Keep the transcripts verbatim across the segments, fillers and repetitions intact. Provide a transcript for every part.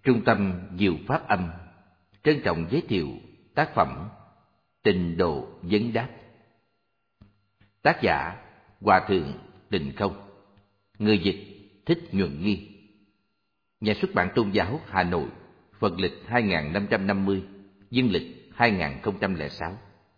Trung tâm Diệu Pháp Âm trân trọng giới thiệu tác phẩm Tịnh Độ Vấn Đáp. Tác giả Hòa Thượng Tịnh Không. Người dịch Thích Nhuận Nghi. Nhà xuất bản Tôn giáo Hà Nội, Phật lịch hai nghìn năm trăm năm mươi, Dương lịch hai nghìn không trăm lẻ sáu.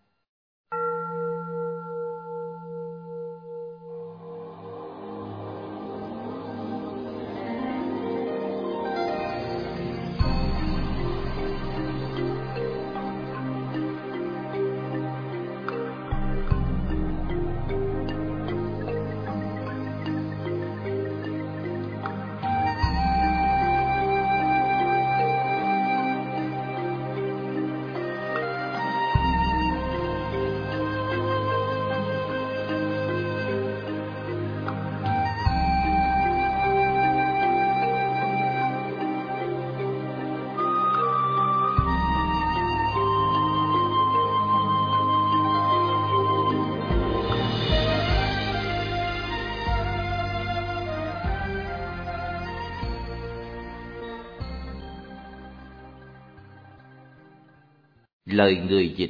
Lời người dịch.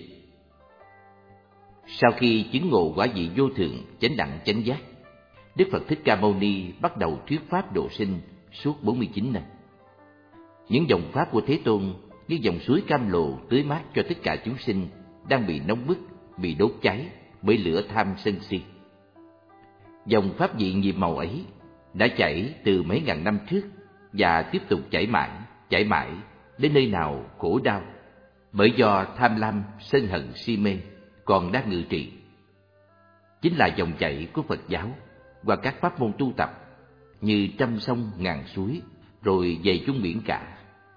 Sau khi chứng ngộ quả vị vô thượng chánh đẳng chánh giác, Đức Phật Thích Ca Mâu Ni bắt đầu thuyết pháp độ sinh suốt bốn mươi chín năm. Những dòng pháp của Thế Tôn như dòng suối cam lồ tưới mát cho tất cả chúng sinh đang bị nóng bức, bị đốt cháy bởi lửa tham sân si. Dòng pháp vị nhiệm màu ấy đã chảy từ mấy ngàn năm trước và tiếp tục chảy mãi, chảy mãi đến nơi nào khổ đau, bởi do tham lam, sân hận, si mê còn đang ngự trị. Chính là dòng chảy của Phật giáo qua các pháp môn tu tập như trăm sông ngàn suối rồi về chung biển cả.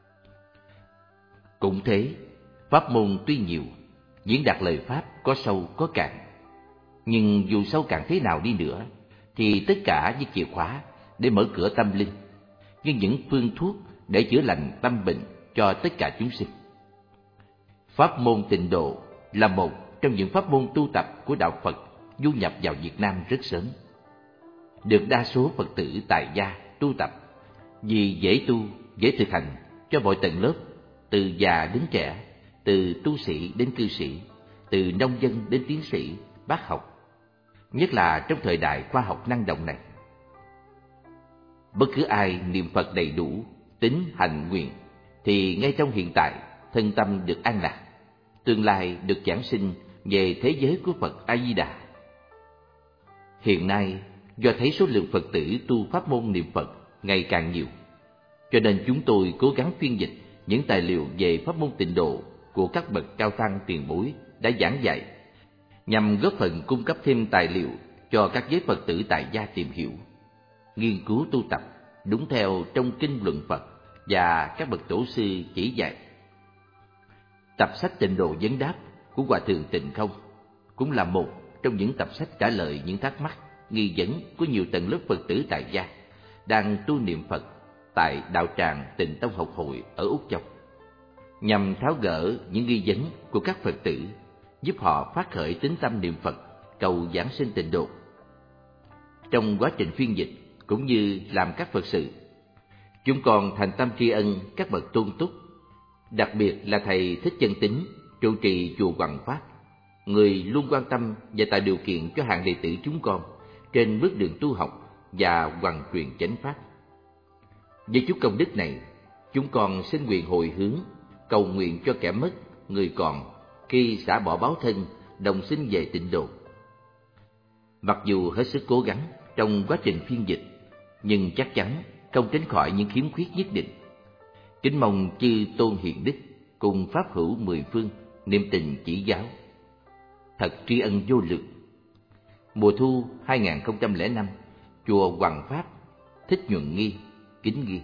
Cũng thế, pháp môn tuy nhiều, diễn đạt lời pháp có sâu có cạn, nhưng dù sâu cạn thế nào đi nữa thì tất cả như chìa khóa để mở cửa tâm linh, như những phương thuốc để chữa lành tâm bệnh cho tất cả chúng sinh. Pháp môn tịnh độ là một trong những pháp môn tu tập của đạo Phật du nhập vào Việt Nam rất sớm, được đa số Phật tử tại gia tu tập vì dễ tu, dễ thực hành cho mọi tầng lớp, từ già đến trẻ, từ tu sĩ đến cư sĩ, từ nông dân đến tiến sĩ, bác học, nhất là trong thời đại khoa học năng động này. Bất cứ ai niệm Phật đầy đủ, tín hành nguyện thì ngay trong hiện tại thân tâm được an lạc, tương lai được giảng sinh về thế giới của Phật A Di Đà. Hiện nay, do thấy số lượng Phật tử tu pháp môn niệm Phật ngày càng nhiều, cho nên chúng tôi cố gắng phiên dịch những tài liệu về pháp môn tịnh độ của các bậc cao tăng tiền bối đã giảng dạy, nhằm góp phần cung cấp thêm tài liệu cho các giới Phật tử tại gia tìm hiểu, nghiên cứu tu tập đúng theo trong kinh luận Phật và các bậc tổ sư chỉ dạy. Tập sách Tịnh Độ Vấn Đáp của Hòa Thượng Tịnh Không cũng là một trong những tập sách trả lời những thắc mắc, nghi vấn của nhiều tầng lớp Phật tử tại gia đang tu niệm Phật tại đạo tràng Tịnh Tông Học Hội ở Úc Châu, nhằm tháo gỡ những nghi vấn của các Phật tử, giúp họ phát khởi tín tâm niệm Phật, cầu giảng sinh tịnh độ. Trong quá trình phiên dịch cũng như làm các Phật sự, chúng con thành tâm tri ân các bậc tôn túc, đặc biệt là thầy Thích Chân Tín trụ trì chùa Hoằng Pháp, người luôn quan tâm và tạo điều kiện cho hàng đệ tử chúng con trên bước đường tu học và hoàn truyền chánh pháp. Với chút công đức này, chúng con xin nguyện hồi hướng, cầu nguyện cho kẻ mất, người còn khi xả bỏ báo thân, đồng sinh về tịnh độ. Mặc dù hết sức cố gắng trong quá trình phiên dịch, nhưng chắc chắn không tránh khỏi những khiếm khuyết nhất định. Kính mong chư tôn hiền đức cùng pháp hữu mười phương niệm tình chỉ giáo. Thật tri ân vô lượng. Mùa thu hai nghìn không trăm lẻ năm, chùa Hoằng Pháp, Thích Nhuận Nghi, kính ghi.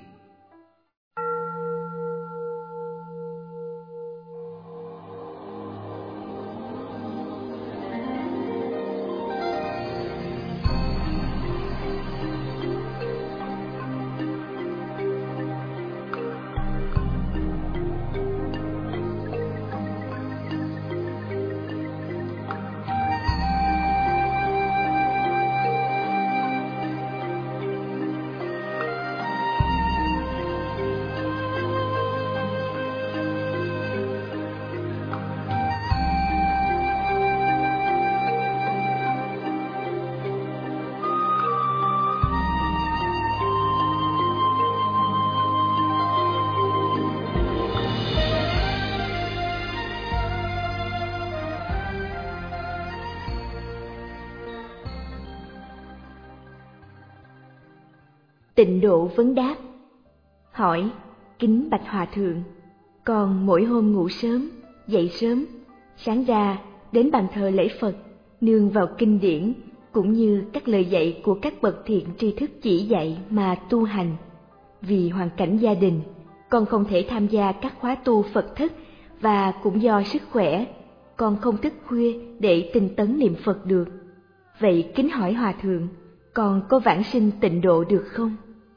Tịnh Độ vấn đáp. Hỏi: kính bạch Hòa thượng, con mỗi hôm ngủ sớm, dậy sớm, sáng ra đến bàn thờ lễ Phật, nương vào kinh điển cũng như các lời dạy của các bậc thiện tri thức chỉ dạy mà tu hành. Vì hoàn cảnh gia đình, con không thể tham gia các khóa tu Phật thất, và cũng do sức khỏe, con không thức khuya để tinh tấn niệm Phật được. Vậy kính hỏi Hòa thượng, con có vãng sinh tịnh độ được không?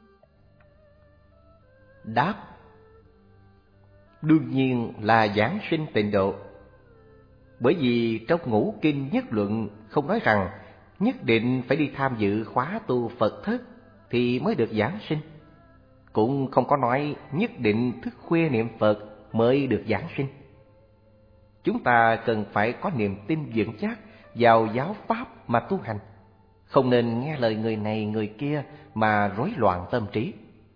Đáp: đương nhiên là vãng sinh tịnh độ. Bởi vì trong Ngũ Kinh Nhất Luận không nói rằng nhất định phải đi tham dự khóa tu Phật thất thì mới được vãng sinh, cũng không có nói nhất định thức khuya niệm Phật mới được vãng sinh. Chúng ta cần phải có niềm tin vững chắc vào giáo pháp mà tu hành, không nên nghe lời người này người kia mà rối loạn tâm trí.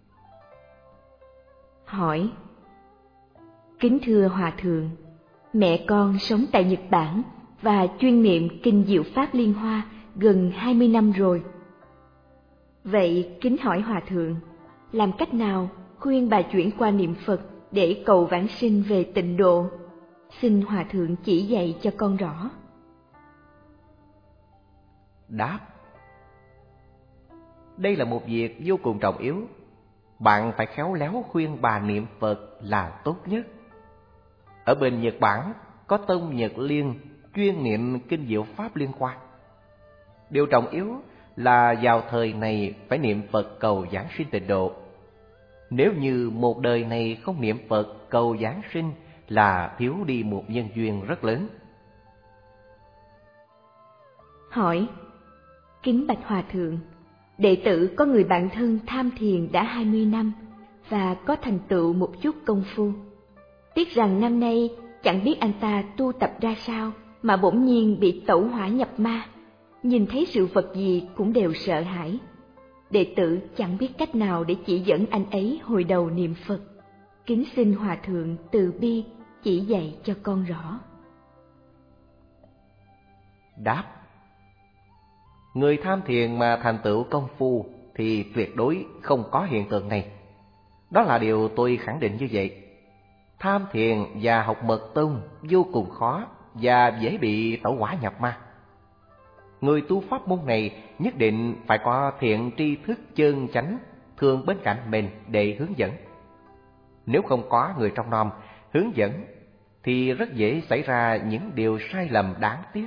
Hỏi: kính thưa Hòa thượng, mẹ con sống tại Nhật Bản và chuyên niệm kinh Diệu Pháp Liên Hoa gần hai mươi năm rồi. Vậy kính hỏi Hòa thượng, làm cách nào khuyên bà chuyển qua niệm Phật để cầu vãng sinh về tịnh độ? Xin Hòa thượng chỉ dạy cho con rõ. Đáp: đây là một việc vô cùng trọng yếu. Bạn phải khéo léo khuyên bà niệm Phật là tốt nhất. Ở bên Nhật Bản có tông Nhật Liên chuyên niệm kinh Diệu Pháp Liên Hoa. Điều trọng yếu là vào thời này phải niệm Phật cầu giảng sinh tịnh độ. Nếu như một đời này không niệm Phật cầu giảng sinh là thiếu đi một nhân duyên rất lớn. Hỏi: kính bạch Hòa thượng, đệ tử có người bạn thân tham thiền đã hai mươi năm và có thành tựu một chút công phu. Tiếc rằng năm nay chẳng biết anh ta tu tập ra sao mà bỗng nhiên bị tẩu hỏa nhập ma, nhìn thấy sự vật gì cũng đều sợ hãi. Đệ tử chẳng biết cách nào để chỉ dẫn anh ấy hồi đầu niệm Phật. Kính xin Hòa thượng từ bi chỉ dạy cho con rõ. Đáp: người tham thiền mà thành tựu công phu thì tuyệt đối không có hiện tượng này. Đó là điều tôi khẳng định như vậy. Tham thiền và học mật tông vô cùng khó và dễ bị tẩu hỏa nhập ma. Người tu pháp môn này nhất định phải có thiện tri thức chân chánh thường bên cạnh mình để hướng dẫn. Nếu không có người trong nom hướng dẫn thì rất dễ xảy ra những điều sai lầm đáng tiếc.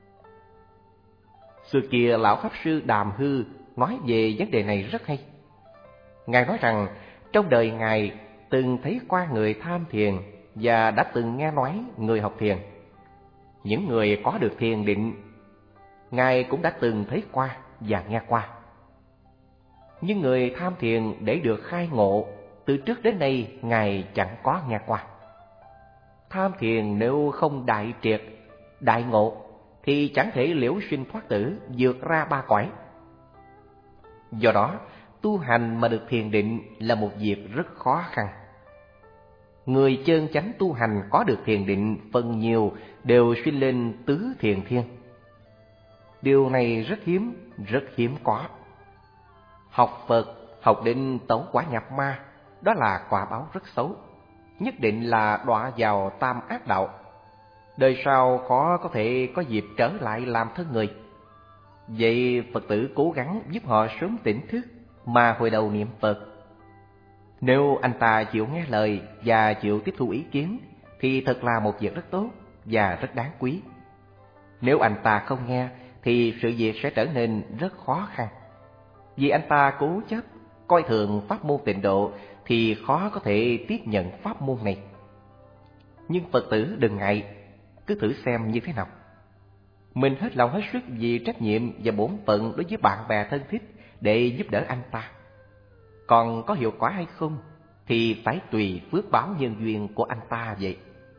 Xưa kia lão pháp sư Đàm Hư nói về vấn đề này rất hay. Ngài nói rằng trong đời Ngài từng thấy qua người tham thiền và đã từng nghe nói người học thiền. Những người có được thiền định, Ngài cũng đã từng thấy qua và nghe qua. Nhưng người tham thiền để được khai ngộ, từ trước đến nay Ngài chẳng có nghe qua. Tham thiền nếu không đại triệt, đại ngộ thì chẳng thể liễu sinh thoát tử, vượt ra ba cõi. Do đó, tu hành mà được thiền định là một việc rất khó khăn. Người chân chánh tu hành có được thiền định phần nhiều đều sinh lên tứ thiền thiên. Điều này rất hiếm, rất hiếm có. Học Phật, học định tẩu quả nhập ma, đó là quả báo rất xấu, nhất định là đọa vào tam ác đạo. Đời sau khó có thể có dịp trở lại làm thân người. Vậy Phật tử cố gắng giúp họ sớm tỉnh thức mà hồi đầu niệm Phật. Nếu anh ta chịu nghe lời và chịu tiếp thu ý kiến thì thật là một việc rất tốt và rất đáng quý. Nếu anh ta không nghe thì sự việc sẽ trở nên rất khó khăn. Vì anh ta cố chấp, coi thường pháp môn tịnh độ thì khó có thể tiếp nhận pháp môn này. Nhưng Phật tử đừng ngại, cứ thử xem như thế nào. Mình hết lòng hết sức vì trách nhiệm và bổn phận đối với bạn bè thân thích để giúp đỡ anh ta. Còn có hiệu quả hay không thì phải tùy phước báo nhân duyên của anh ta vậy.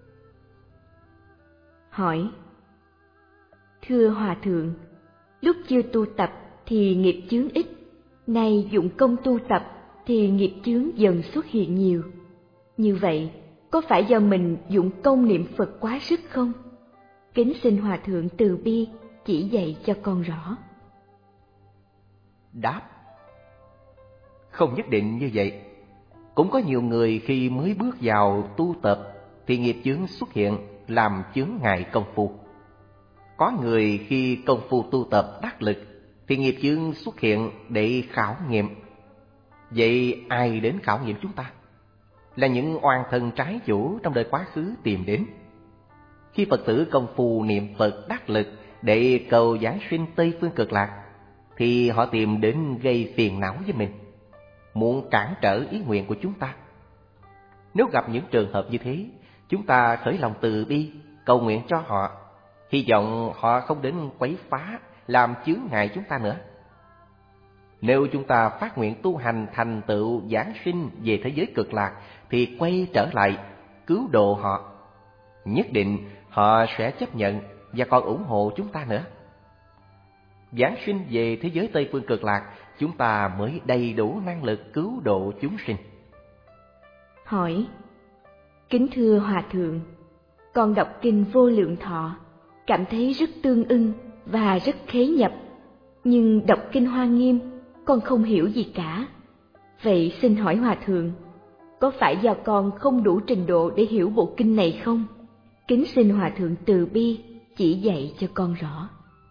Hỏi: thưa Hòa thượng, lúc chưa tu tập thì nghiệp chướng ít, nay dụng công tu tập thì nghiệp chướng dần xuất hiện nhiều. Như vậy, có phải do mình dụng công niệm Phật quá sức không? Kính xin Hòa thượng từ bi chỉ dạy cho con rõ. Đáp: Không nhất định như vậy. Cũng có nhiều người khi mới bước vào tu tập thì nghiệp chướng xuất hiện làm chướng ngại công phu. Có người khi công phu tu tập đắc lực thì nghiệp chướng xuất hiện để khảo nghiệm. Vậy ai đến khảo nghiệm chúng ta? Là những oan thân trái chủ trong đời quá khứ tìm đến. Khi Phật tử công phu niệm Phật đắc lực để cầu giáng sinh Tây Phương Cực Lạc thì họ tìm đến gây phiền não với mình, muốn cản trở ý nguyện của chúng ta. Nếu gặp những trường hợp như thế, chúng ta khởi lòng từ bi, cầu nguyện cho họ, hy vọng họ không đến quấy phá, làm chướng ngại chúng ta nữa. Nếu chúng ta phát nguyện tu hành thành tựu giáng sinh về thế giới cực lạc thì quay trở lại cứu độ họ, nhất định họ sẽ chấp nhận và còn ủng hộ chúng ta nữa. Giáng sinh về thế giới Tây Phương Cực Lạc, chúng ta mới đầy đủ năng lực cứu độ chúng sinh. Hỏi: Kính thưa Hòa Thượng, con đọc kinh Vô Lượng Thọ, cảm thấy rất tương ưng và rất khế nhập, nhưng đọc kinh Hoa Nghiêm, con không hiểu gì cả. Vậy xin hỏi Hòa Thượng, có phải do con không đủ trình độ để hiểu bộ kinh này không? Kính xin Hòa Thượng từ bi chỉ dạy cho con rõ.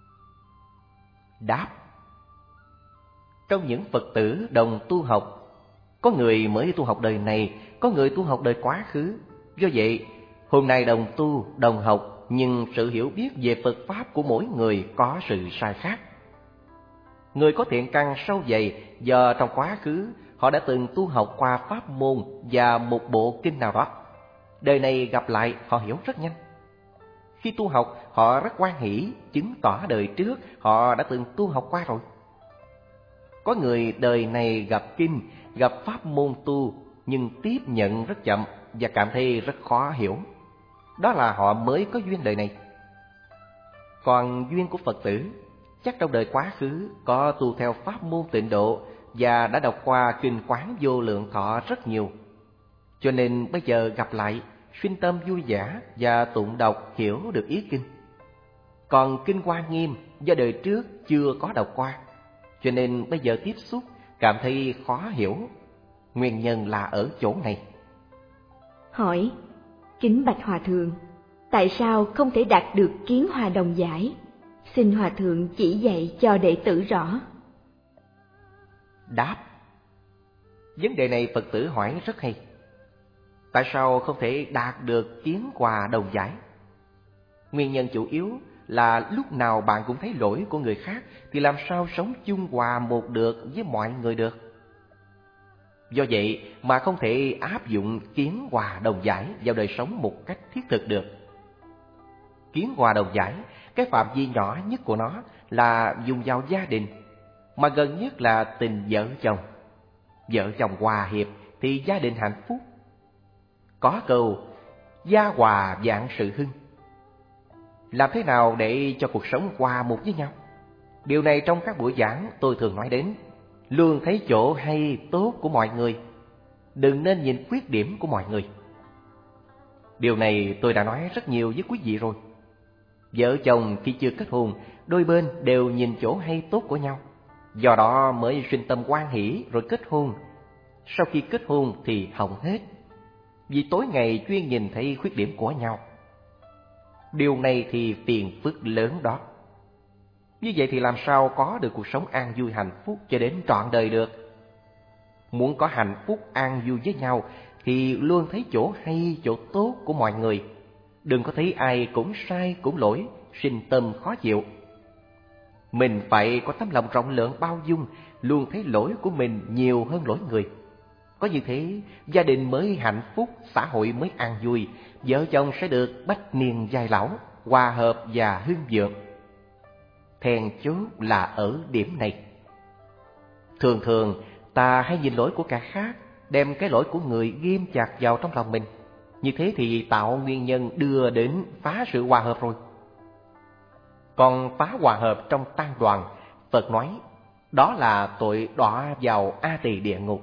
Đáp: Trong những Phật tử đồng tu học, có người mới tu học đời này, có người tu học đời quá khứ. Do vậy, hôm nay đồng tu, đồng học, nhưng sự hiểu biết về Phật Pháp của mỗi người có sự sai khác. Người có thiện căn sâu dày do trong quá khứ họ đã từng tu học qua pháp môn và một bộ kinh nào đó. Đời này gặp lại họ hiểu rất nhanh. Khi tu học họ rất hoan hỷ, chứng tỏ đời trước họ đã từng tu học qua rồi. Có người đời này gặp kinh, gặp pháp môn tu nhưng tiếp nhận rất chậm và cảm thấy rất khó hiểu. Đó là họ mới có duyên đời này. Còn duyên của Phật tử chắc trong đời quá khứ có tu theo pháp môn Tịnh Độ và đã đọc qua kinh Quán Vô Lượng Thọ rất nhiều, cho nên bây giờ gặp lại sinh tâm vui vẻ và tụng đọc hiểu được ý kinh. Còn kinh Hoa Nghiêm do đời trước chưa có đọc qua, cho nên bây giờ tiếp xúc cảm thấy khó hiểu. Nguyên nhân là ở chỗ này. Hỏi: Kính bạch Hòa Thượng, tại sao không thể đạt được kiến hòa đồng giải? Xin Hòa Thượng chỉ dạy cho đệ tử rõ. Đáp: Vấn đề này Phật tử hỏi rất hay. Tại sao không thể đạt được kiến hòa đồng giải? Nguyên nhân chủ yếu là lúc nào bạn cũng thấy lỗi của người khác thì làm sao sống chung hòa một được với mọi người được. Do vậy mà không thể áp dụng kiến hòa đồng giải vào đời sống một cách thiết thực được. Kiến hòa đồng giải, cái phạm vi nhỏ nhất của nó là dùng vào gia đình, mà gần nhất là tình vợ chồng. Vợ chồng hòa hiệp thì gia đình hạnh phúc. Có câu gia hòa vạn sự hưng. Làm thế nào để cho cuộc sống hòa một với nhau? Điều này trong các buổi giảng tôi thường nói đến. Luôn thấy chỗ hay tốt của mọi người, đừng nên nhìn khuyết điểm của mọi người. Điều này tôi đã nói rất nhiều với quý vị rồi. Vợ chồng khi chưa kết hôn, đôi bên đều nhìn chỗ hay tốt của nhau, do đó mới sinh tâm hoan hỷ rồi kết hôn. Sau khi kết hôn thì hỏng hết, vì tối ngày chuyên nhìn thấy khuyết điểm của nhau. Điều này thì phiền phức lớn đó. Như vậy thì làm sao có được cuộc sống an vui hạnh phúc cho đến trọn đời được? Muốn có hạnh phúc an vui với nhau thì luôn thấy chỗ hay, chỗ tốt của mọi người. Đừng có thấy ai cũng sai, cũng lỗi, sinh tâm khó chịu. Mình phải có tấm lòng rộng lượng bao dung, luôn thấy lỗi của mình nhiều hơn lỗi người. Có như thế, gia đình mới hạnh phúc, xã hội mới an vui, vợ chồng sẽ được bách niên giai lão, hòa hợp và hưng vượng. Then chốt là ở điểm này. Thường thường ta hay nhìn lỗi của kẻ khác, đem cái lỗi của người ghim chặt vào trong lòng mình. Như thế thì tạo nguyên nhân đưa đến phá sự hòa hợp rồi. Còn phá hòa hợp trong tăng đoàn, Phật nói đó là tội đọa vào A Tỳ địa ngục.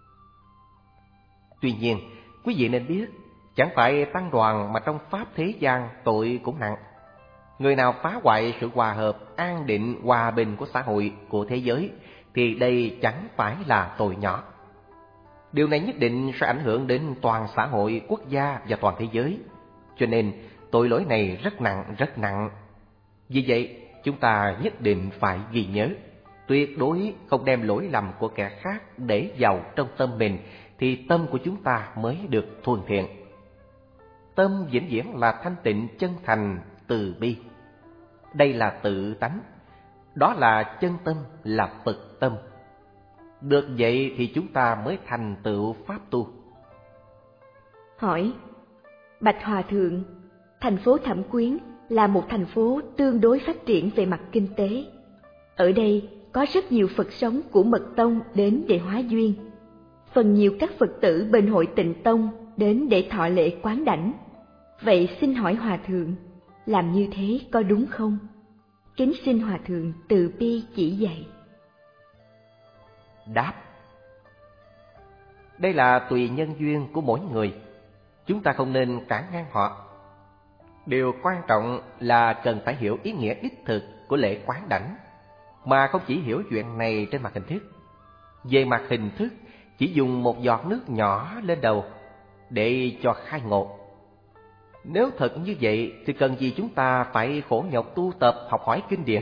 Tuy nhiên, quý vị nên biết, chẳng phải tăng đoàn mà trong pháp thế gian tội cũng nặng. Người nào phá hoại sự hòa hợp, an định, hòa bình của xã hội, của thế giới thì đây chẳng phải là tội nhỏ. Điều này nhất định sẽ ảnh hưởng đến toàn xã hội, quốc gia và toàn thế giới. Cho nên tội lỗi này rất nặng, rất nặng. Vì vậy, chúng ta nhất định phải ghi nhớ, tuyệt đối không đem lỗi lầm của kẻ khác để vào trong tâm mình, thì tâm của chúng ta mới được thuần thiện. Tâm vĩnh viễn là thanh tịnh, chân thành, từ bi. Đây là tự tánh, đó là chân tâm, là Phật tâm. Được vậy thì chúng ta mới thành tựu pháp tu. Hỏi: Bạch Hòa Thượng, thành phố Thẩm Quyến là một thành phố tương đối phát triển về mặt kinh tế. Ở đây có rất nhiều Phật sống của Mật Tông đến để hóa duyên. Phần nhiều các Phật tử bên Hội Tịnh Tông đến để thọ lễ quán đảnh. Vậy xin hỏi Hòa Thượng, làm như thế có đúng không? Kính xin Hòa Thượng từ bi chỉ dạy. Đáp: đây là tùy nhân duyên của mỗi người, chúng ta không nên cản ngang họ. Điều quan trọng là cần phải hiểu ý nghĩa đích thực của lễ quán đảnh, mà không chỉ hiểu chuyện này trên mặt hình thức. Về mặt hình thức, chỉ dùng một giọt nước nhỏ lên đầu để cho khai ngộ. Nếu thật như vậy thì cần gì chúng ta phải khổ nhọc tu tập học hỏi kinh điển?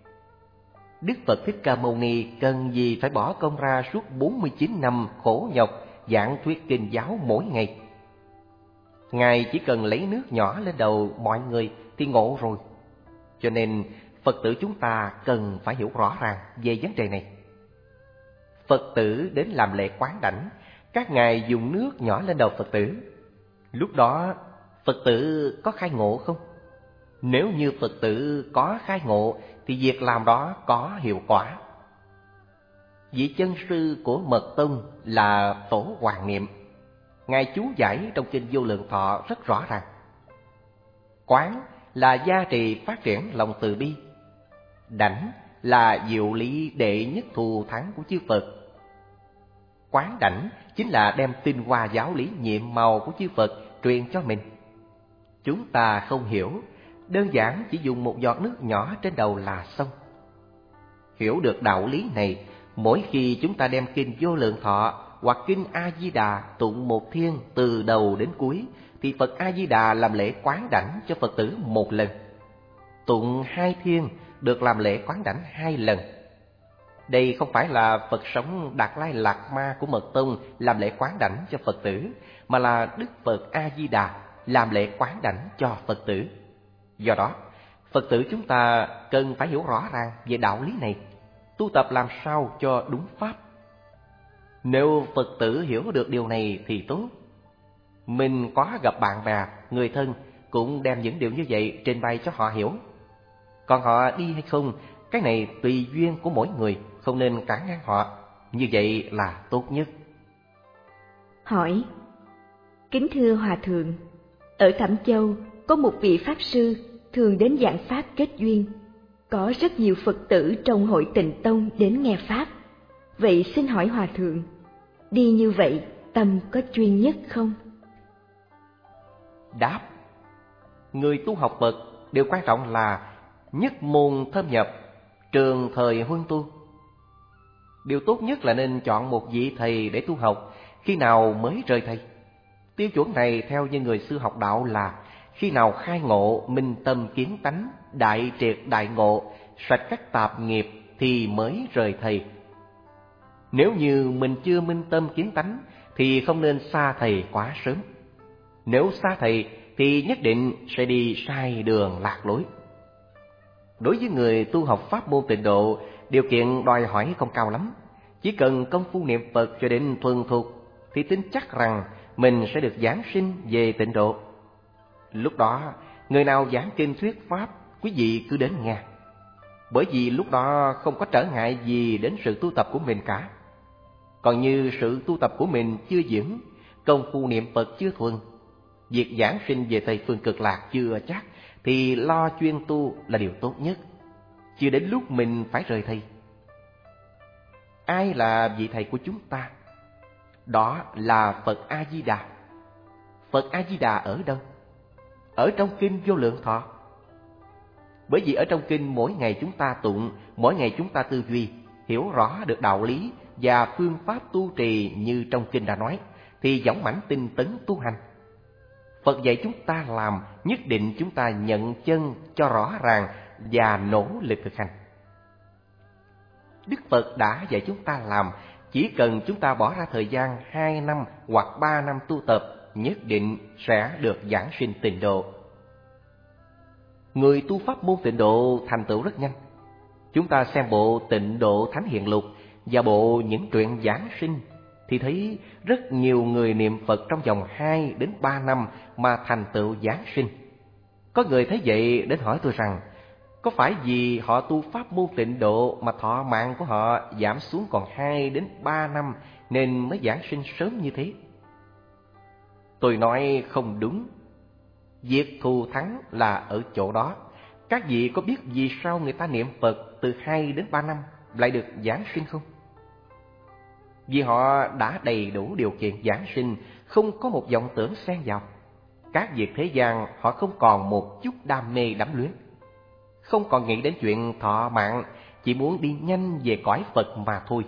Đức Phật Thích Ca Mâu Ni cần gì phải bỏ công ra suốt bốn mươi chín năm khổ nhọc giảng thuyết kinh giáo mỗi ngày? Ngài chỉ cần lấy nước nhỏ lên đầu mọi người thì ngộ rồi. Cho nên Phật tử chúng ta cần phải hiểu rõ ràng về vấn đề này. Phật tử đến làm lễ quán đảnh, các ngài dùng nước nhỏ lên đầu Phật tử. Lúc đó Phật tử có khai ngộ không? Nếu như Phật tử có khai ngộ thì việc làm đó có hiệu quả. Vị chân sư của Mật Tông là Tổ Hoàng Niệm. Ngài chú giải trong kinh Vô Lượng Thọ rất rõ ràng. Quán là gia trì phát triển lòng từ bi. Đảnh là diệu lý đệ nhất thù thắng của chư Phật. Quán đảnh chính là đem tinh hoa giáo lý nhiệm màu của chư Phật truyền cho mình. Chúng ta không hiểu, đơn giản chỉ dùng một giọt nước nhỏ trên đầu là xong. Hiểu được đạo lý này, mỗi khi chúng ta đem kinh Vô Lượng Thọ hoặc kinh A Di Đà tụng một thiên từ đầu đến cuối, thì Phật A Di Đà làm lễ quán đảnh cho Phật tử một lần. Tụng hai thiên được làm lễ quán đảnh hai lần. Đây không phải là Phật sống Đạt Lai Lạt Ma của Mật Tông làm lễ quán đảnh cho Phật tử, mà là Đức Phật A Di Đà làm lễ quán đảnh cho Phật tử. Do đó, Phật tử chúng ta cần phải hiểu rõ ràng về đạo lý này, tu tập làm sao cho đúng pháp. Nếu Phật tử hiểu được điều này thì tốt. Mình có gặp bạn bè, người thân cũng đem những điều như vậy trình bày cho họ hiểu. Còn họ đi hay không, cái này tùy duyên của mỗi người, không nên cản ngang họ. Như vậy là tốt nhất. Hỏi: kính thưa Hòa Thượng, ở Thẩm Châu có một vị Pháp Sư thường đến giảng Pháp kết duyên. Có rất nhiều Phật tử trong Hội Tịnh Tông đến nghe Pháp. Vậy xin hỏi Hòa Thượng, đi như vậy tâm có chuyên nhất không? Đáp: người tu học Phật, điều quan trọng là nhất môn thâm nhập, trường thời huân tu. Điều tốt nhất là nên chọn một vị thầy để tu học. Khi nào mới rời thầy? Tiêu chuẩn này theo như người xưa học đạo là khi nào khai ngộ, minh tâm kiến tánh, đại triệt đại ngộ, sạch các tạp nghiệp thì mới rời thầy. Nếu như mình chưa minh tâm kiến tánh thì không nên xa thầy quá sớm. Nếu xa thầy thì nhất định sẽ đi sai đường lạc lối. Đối với người tu học pháp môn Tịnh Độ, điều kiện đòi hỏi không cao lắm. Chỉ cần công phu niệm Phật cho đến thuần thục thì tin chắc rằng mình sẽ được giảng sinh về Tịnh Độ. Lúc đó, người nào giảng kinh thuyết pháp, quý vị cứ đến nghe. Bởi vì lúc đó không có trở ngại gì đến sự tu tập của mình cả. Còn như sự tu tập của mình chưa vững, công phu niệm Phật chưa thuần, việc giảng sinh về Tây Phương Cực Lạc chưa chắc, thì lo chuyên tu là điều tốt nhất. Chưa đến lúc mình phải rời thầy. Ai là vị thầy của chúng ta? Đó là Phật A Di Đà. Phật A Di Đà ở đâu? Ở trong kinh Vô Lượng Thọ. Bởi vì ở trong kinh mỗi ngày chúng ta tụng, mỗi ngày chúng ta tư duy, hiểu rõ được đạo lý và phương pháp tu trì như trong kinh đã nói, thì dõng mãnh tinh tấn tu hành. Phật dạy chúng ta làm, nhất định chúng ta nhận chân cho rõ ràng và nỗ lực thực hành. Đức Phật đã dạy chúng ta làm, chỉ cần chúng ta bỏ ra thời gian hai năm hoặc ba năm tu tập, nhất định sẽ được giảng sinh tịnh độ. Người tu pháp môn tịnh độ thành tựu rất nhanh. Chúng ta xem bộ Tịnh Độ Thánh Hiện Lục và bộ những truyện giảng sinh thì thấy rất nhiều người niệm Phật trong vòng hai đến ba năm mà thành tựu giảng sinh. Có người thấy vậy đến hỏi tôi rằng, có phải vì họ tu pháp môn tịnh độ mà thọ mạng của họ giảm xuống còn hai đến ba năm nên mới giảng sinh sớm như thế? Tôi nói không đúng. Việc thù thắng là ở chỗ đó. Các vị có biết vì sao người ta niệm Phật từ hai đến ba năm lại được giảng sinh không? Vì họ đã đầy đủ điều kiện giảng sinh, không có một vọng tưởng xen vào. Các việc thế gian họ không còn một chút đam mê đắm luyến, không còn nghĩ đến chuyện thọ mạng, chỉ muốn đi nhanh về cõi Phật mà thôi.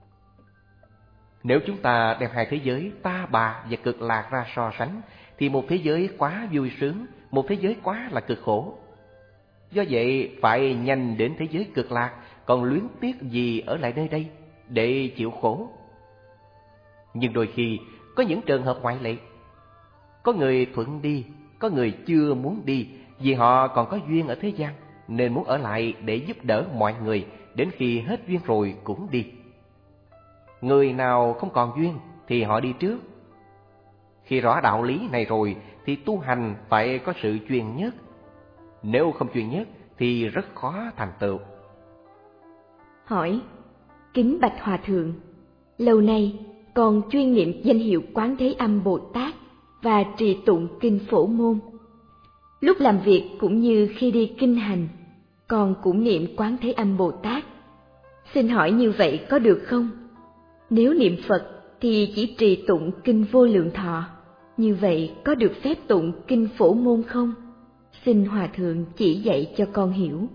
Nếu chúng ta đem hai thế giới ta bà và cực lạc ra so sánh, thì một thế giới quá vui sướng, một thế giới quá là cực khổ. Do vậy phải nhanh đến thế giới cực lạc, còn luyến tiếc gì ở lại nơi đây để chịu khổ. Nhưng đôi khi có những trường hợp ngoại lệ. Có người thuận đi, có người chưa muốn đi, vì họ còn có duyên ở thế gian, nên muốn ở lại để giúp đỡ mọi người, đến khi hết duyên rồi cũng đi. Người nào không còn duyên thì họ đi trước. Khi rõ đạo lý này rồi thì tu hành phải có sự chuyên nhất. Nếu không chuyên nhất thì rất khó thành tựu. Hỏi: kính bạch Hòa Thượng, lâu nay con chuyên niệm danh hiệu Quán Thế Âm Bồ Tát và trì tụng kinh Phổ Môn. Lúc làm việc cũng như khi đi kinh hành, con cũng niệm Quán Thế Âm Bồ Tát. Xin hỏi như vậy có được không? Nếu niệm Phật thì chỉ trì tụng kinh Vô Lượng Thọ, như vậy có được phép tụng kinh Phổ Môn không? Xin Hòa Thượng chỉ dạy cho con hiểu.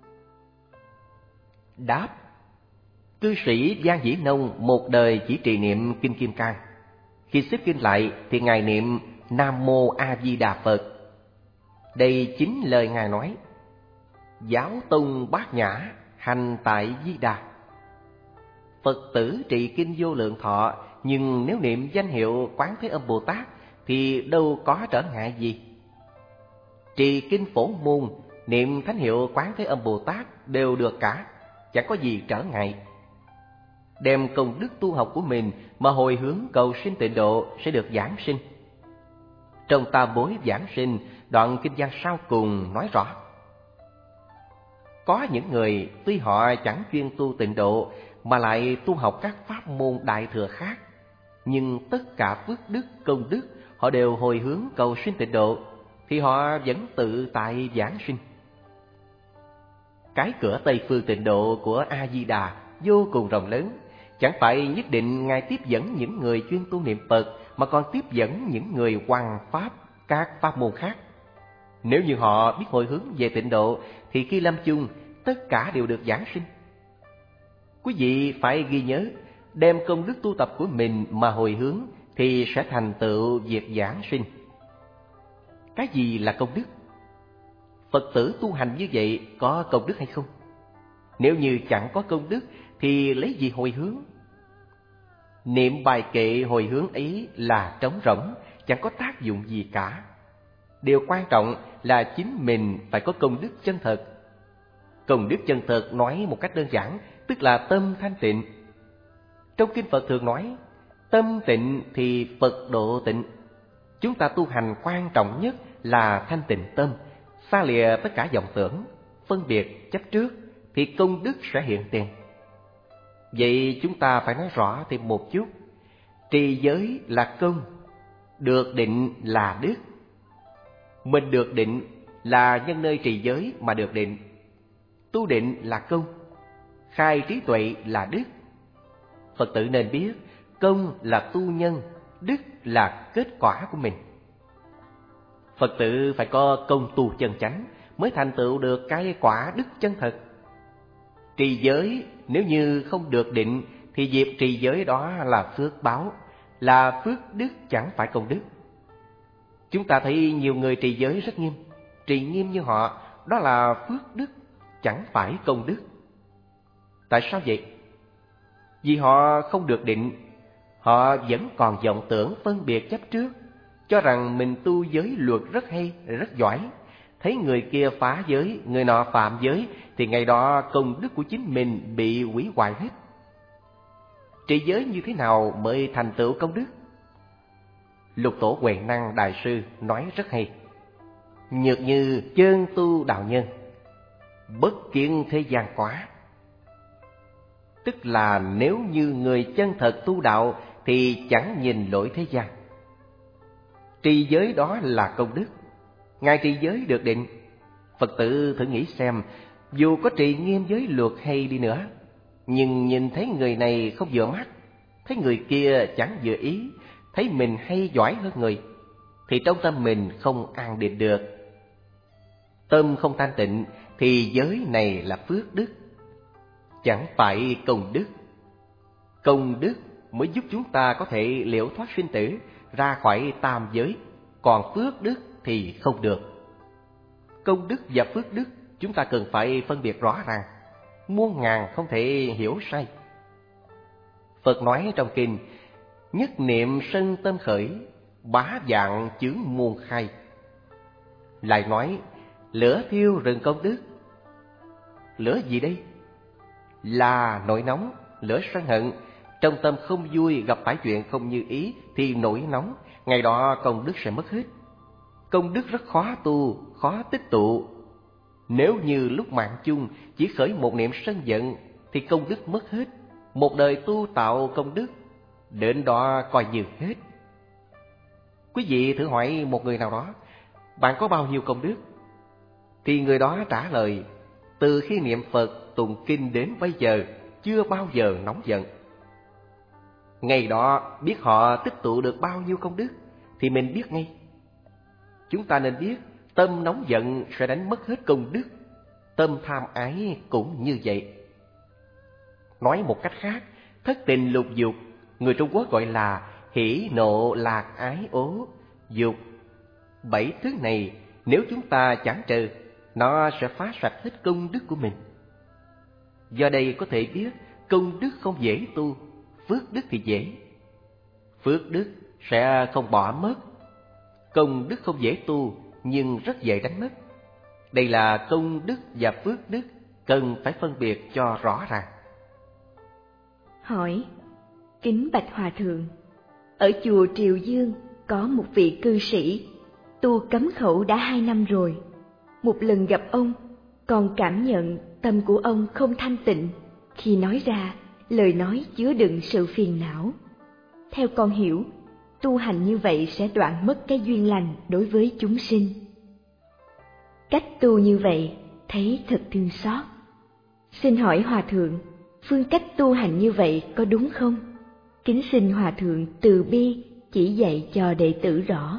Đáp: cư sĩ Giang Dĩ Nông một đời chỉ trì niệm kinh Kim Cang. Khi xếp kinh lại thì ngài niệm Nam Mô A Di Đà Phật. Đây chính lời ngài nói: giáo tông bát nhã, hành tại Di Đà. Phật tử trì kinh Vô Lượng Thọ, nhưng nếu niệm danh hiệu Quán Thế Âm Bồ Tát thì đâu có trở ngại gì. Trì kinh Phổ Môn, niệm thánh hiệu Quán Thế Âm Bồ Tát đều được cả, chẳng có gì trở ngại. Đem công đức tu học của mình mà hồi hướng cầu sinh tịnh độ sẽ được giảng sinh. Trong Tam Bối Giảng Sinh, đoạn kinh văn sau cùng nói rõ: có những người tuy họ chẳng chuyên tu tịnh độ mà lại tu học các pháp môn đại thừa khác, nhưng tất cả phước đức, công đức họ đều hồi hướng cầu sinh tịnh độ, thì họ vẫn tự tại giảng sinh. Cái cửa Tây Phương tịnh độ của A Di Đà vô cùng rộng lớn, chẳng phải nhất định ngài tiếp dẫn những người chuyên tu niệm Phật, mà còn tiếp dẫn những người hoằng pháp các pháp môn khác. Nếu như họ biết hồi hướng về tịnh độ thì khi lâm chung tất cả đều được giảng sinh. Quý vị phải ghi nhớ, đem công đức tu tập của mình mà hồi hướng thì sẽ thành tựu việc giảng sinh. Cái gì là công đức? Phật tử tu hành như vậy có công đức hay không? Nếu như chẳng có công đức thì lấy gì hồi hướng? Niệm bài kệ hồi hướng ấy là trống rỗng, chẳng có tác dụng gì cả. Điều quan trọng là chính mình phải có công đức chân thật. Công đức chân thật nói một cách đơn giản, tức là tâm thanh tịnh. Trong kinh Phật thường nói, tâm tịnh thì Phật độ tịnh. Chúng ta tu hành quan trọng nhất là thanh tịnh tâm, xa lìa tất cả vọng tưởng, phân biệt, chấp trước, thì công đức sẽ hiện tiền. Vậy chúng ta phải nói rõ thêm một chút. Trì giới là công, được định là đức. Mình được định là nhân nơi trì giới mà được định. Tu định là công, khai trí tuệ là đức. Phật tử nên biết, công là tu nhân, đức là kết quả của mình. Phật tử phải có công tu chân chánh mới thành tựu được cái quả đức chân thật. Trì giới nếu như không được định thì việc trì giới đó là phước báo, là phước đức chẳng phải công đức. Chúng ta thấy nhiều người trì giới rất nghiêm, trì nghiêm như họ, đó là phước đức, chẳng phải công đức. Tại sao vậy? Vì họ không được định, họ vẫn còn vọng tưởng phân biệt chấp trước, cho rằng mình tu giới luật rất hay, rất giỏi. Thấy người kia phá giới, người nọ phạm giới, thì ngày đó công đức của chính mình bị hủy hoại hết. Trì giới như thế nào mới thành tựu công đức? Lục Tổ Huệ Năng Đại Sư nói rất hay: nhược như chân tu đạo nhân, bất kiến thế gian quá. Tức là nếu như người chân thật tu đạo thì chẳng nhìn lỗi thế gian. Trì giới đó là công đức. Ngài trì giới được định. Phật tử thử nghĩ xem, dù có trì nghiêm giới luật hay đi nữa, nhưng nhìn thấy người này không vừa mắt, thấy người kia chẳng vừa ý, thấy mình hay giỏi hơn người, thì trong tâm mình không an định được. Tâm không thanh tịnh thì giới này là phước đức, chẳng phải công đức. Công đức mới giúp chúng ta có thể liễu thoát sinh tử, ra khỏi tam giới, còn phước đức thì không được. Công đức và phước đức chúng ta cần phải phân biệt rõ ràng, muôn ngàn không thể hiểu sai. Phật nói trong kinh: nhất niệm sân tâm khởi, bá vạn chướng muôn khai. Lại nói lửa thiêu rừng công đức. Lửa gì đây? Là nổi nóng, lửa sân hận. Trong tâm không vui, gặp phải chuyện không như ý thì nổi nóng, ngày đó công đức sẽ mất hết. Công đức rất khó tu, khó tích tụ. Nếu như lúc mạng chung chỉ khởi một niệm sân giận thì công đức mất hết. Một đời tu tạo công đức, đến đó coi như hết. Quý vị thử hỏi một người nào đó: bạn có bao nhiêu công đức? Thì người đó trả lời: từ khi niệm Phật tụng kinh đến bây giờ chưa bao giờ nóng giận. Ngày đó biết họ tích tụ được bao nhiêu công đức thì mình biết ngay. Chúng ta nên biết, tâm nóng giận sẽ đánh mất hết công đức. Tâm tham ái cũng như vậy. Nói một cách khác, thất tình lục dục, người Trung Quốc gọi là hỉ nộ lạc ái ố dục. Bảy thứ này nếu chúng ta chẳng trừ, nó sẽ phá sạch hết công đức của mình. Do đây có thể biết công đức không dễ tu, phước đức thì dễ. Phước đức sẽ không bỏ mất. Công đức không dễ tu nhưng rất dễ đánh mất. Đây là công đức và phước đức cần phải phân biệt cho rõ ràng. Hỏi: kính bạch Hòa Thượng, ở chùa Triều Dương có một vị cư sĩ tu cấm khẩu đã hai năm rồi. Một lần gặp ông, còn cảm nhận tâm của ông không thanh tịnh, khi nói ra lời nói chứa đựng sự phiền não. Theo con hiểu, tu hành như vậy sẽ đoạn mất cái duyên lành đối với chúng sinh. Cách tu như vậy thấy thật thương xót. Xin hỏi Hòa Thượng, phương cách tu hành như vậy có đúng không? Kính xin Hòa Thượng từ bi chỉ dạy cho đệ tử rõ.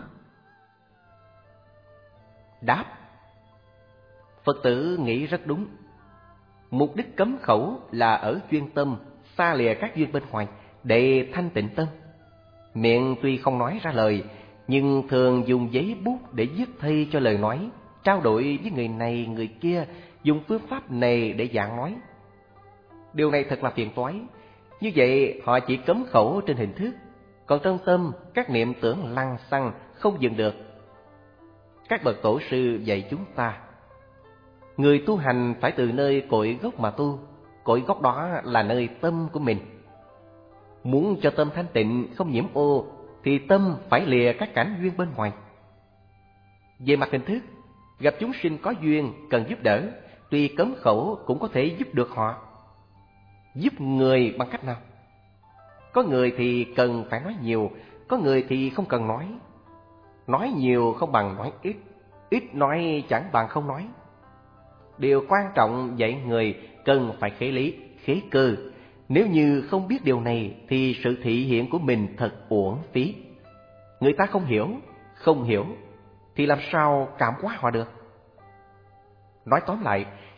Đáp: Phật tử nghĩ rất đúng. Mục đích cấm khẩu là ở chuyên tâm, xa lìa các duyên bên ngoài, để thanh tịnh tâm. Miệng tuy không nói ra lời, nhưng thường dùng giấy bút để viết thay cho lời nói, trao đổi với người này người kia, dùng phương pháp này để giảng nói. Điều này thật là phiền toái. Như vậy họ chỉ cấm khẩu trên hình thức, còn trong tâm các niệm tưởng lăng xăng không dừng được. Các bậc tổ sư dạy chúng ta, người tu hành phải từ nơi cội gốc mà tu. Cội gốc đó là nơi tâm của mình. Muốn cho tâm thanh tịnh không nhiễm ô thì tâm phải lìa các cảnh duyên bên ngoài. Về mặt hình thức, gặp chúng sinh có duyên cần giúp đỡ, tuy cấm khẩu cũng có thể giúp được họ. Giúp người bằng cách nào? Có người thì cần phải nói nhiều, có người thì không cần nói. Nói nhiều không bằng nói ít, ít nói chẳng bằng không nói. Điều quan trọng dạy người cần phải khế lý, khế cơ. Nếu như không biết điều này thì sự thị hiện của mình thật uổng phí. Người ta không hiểu, không hiểu thì làm sao cảm hóa họ được? Nói tóm lại,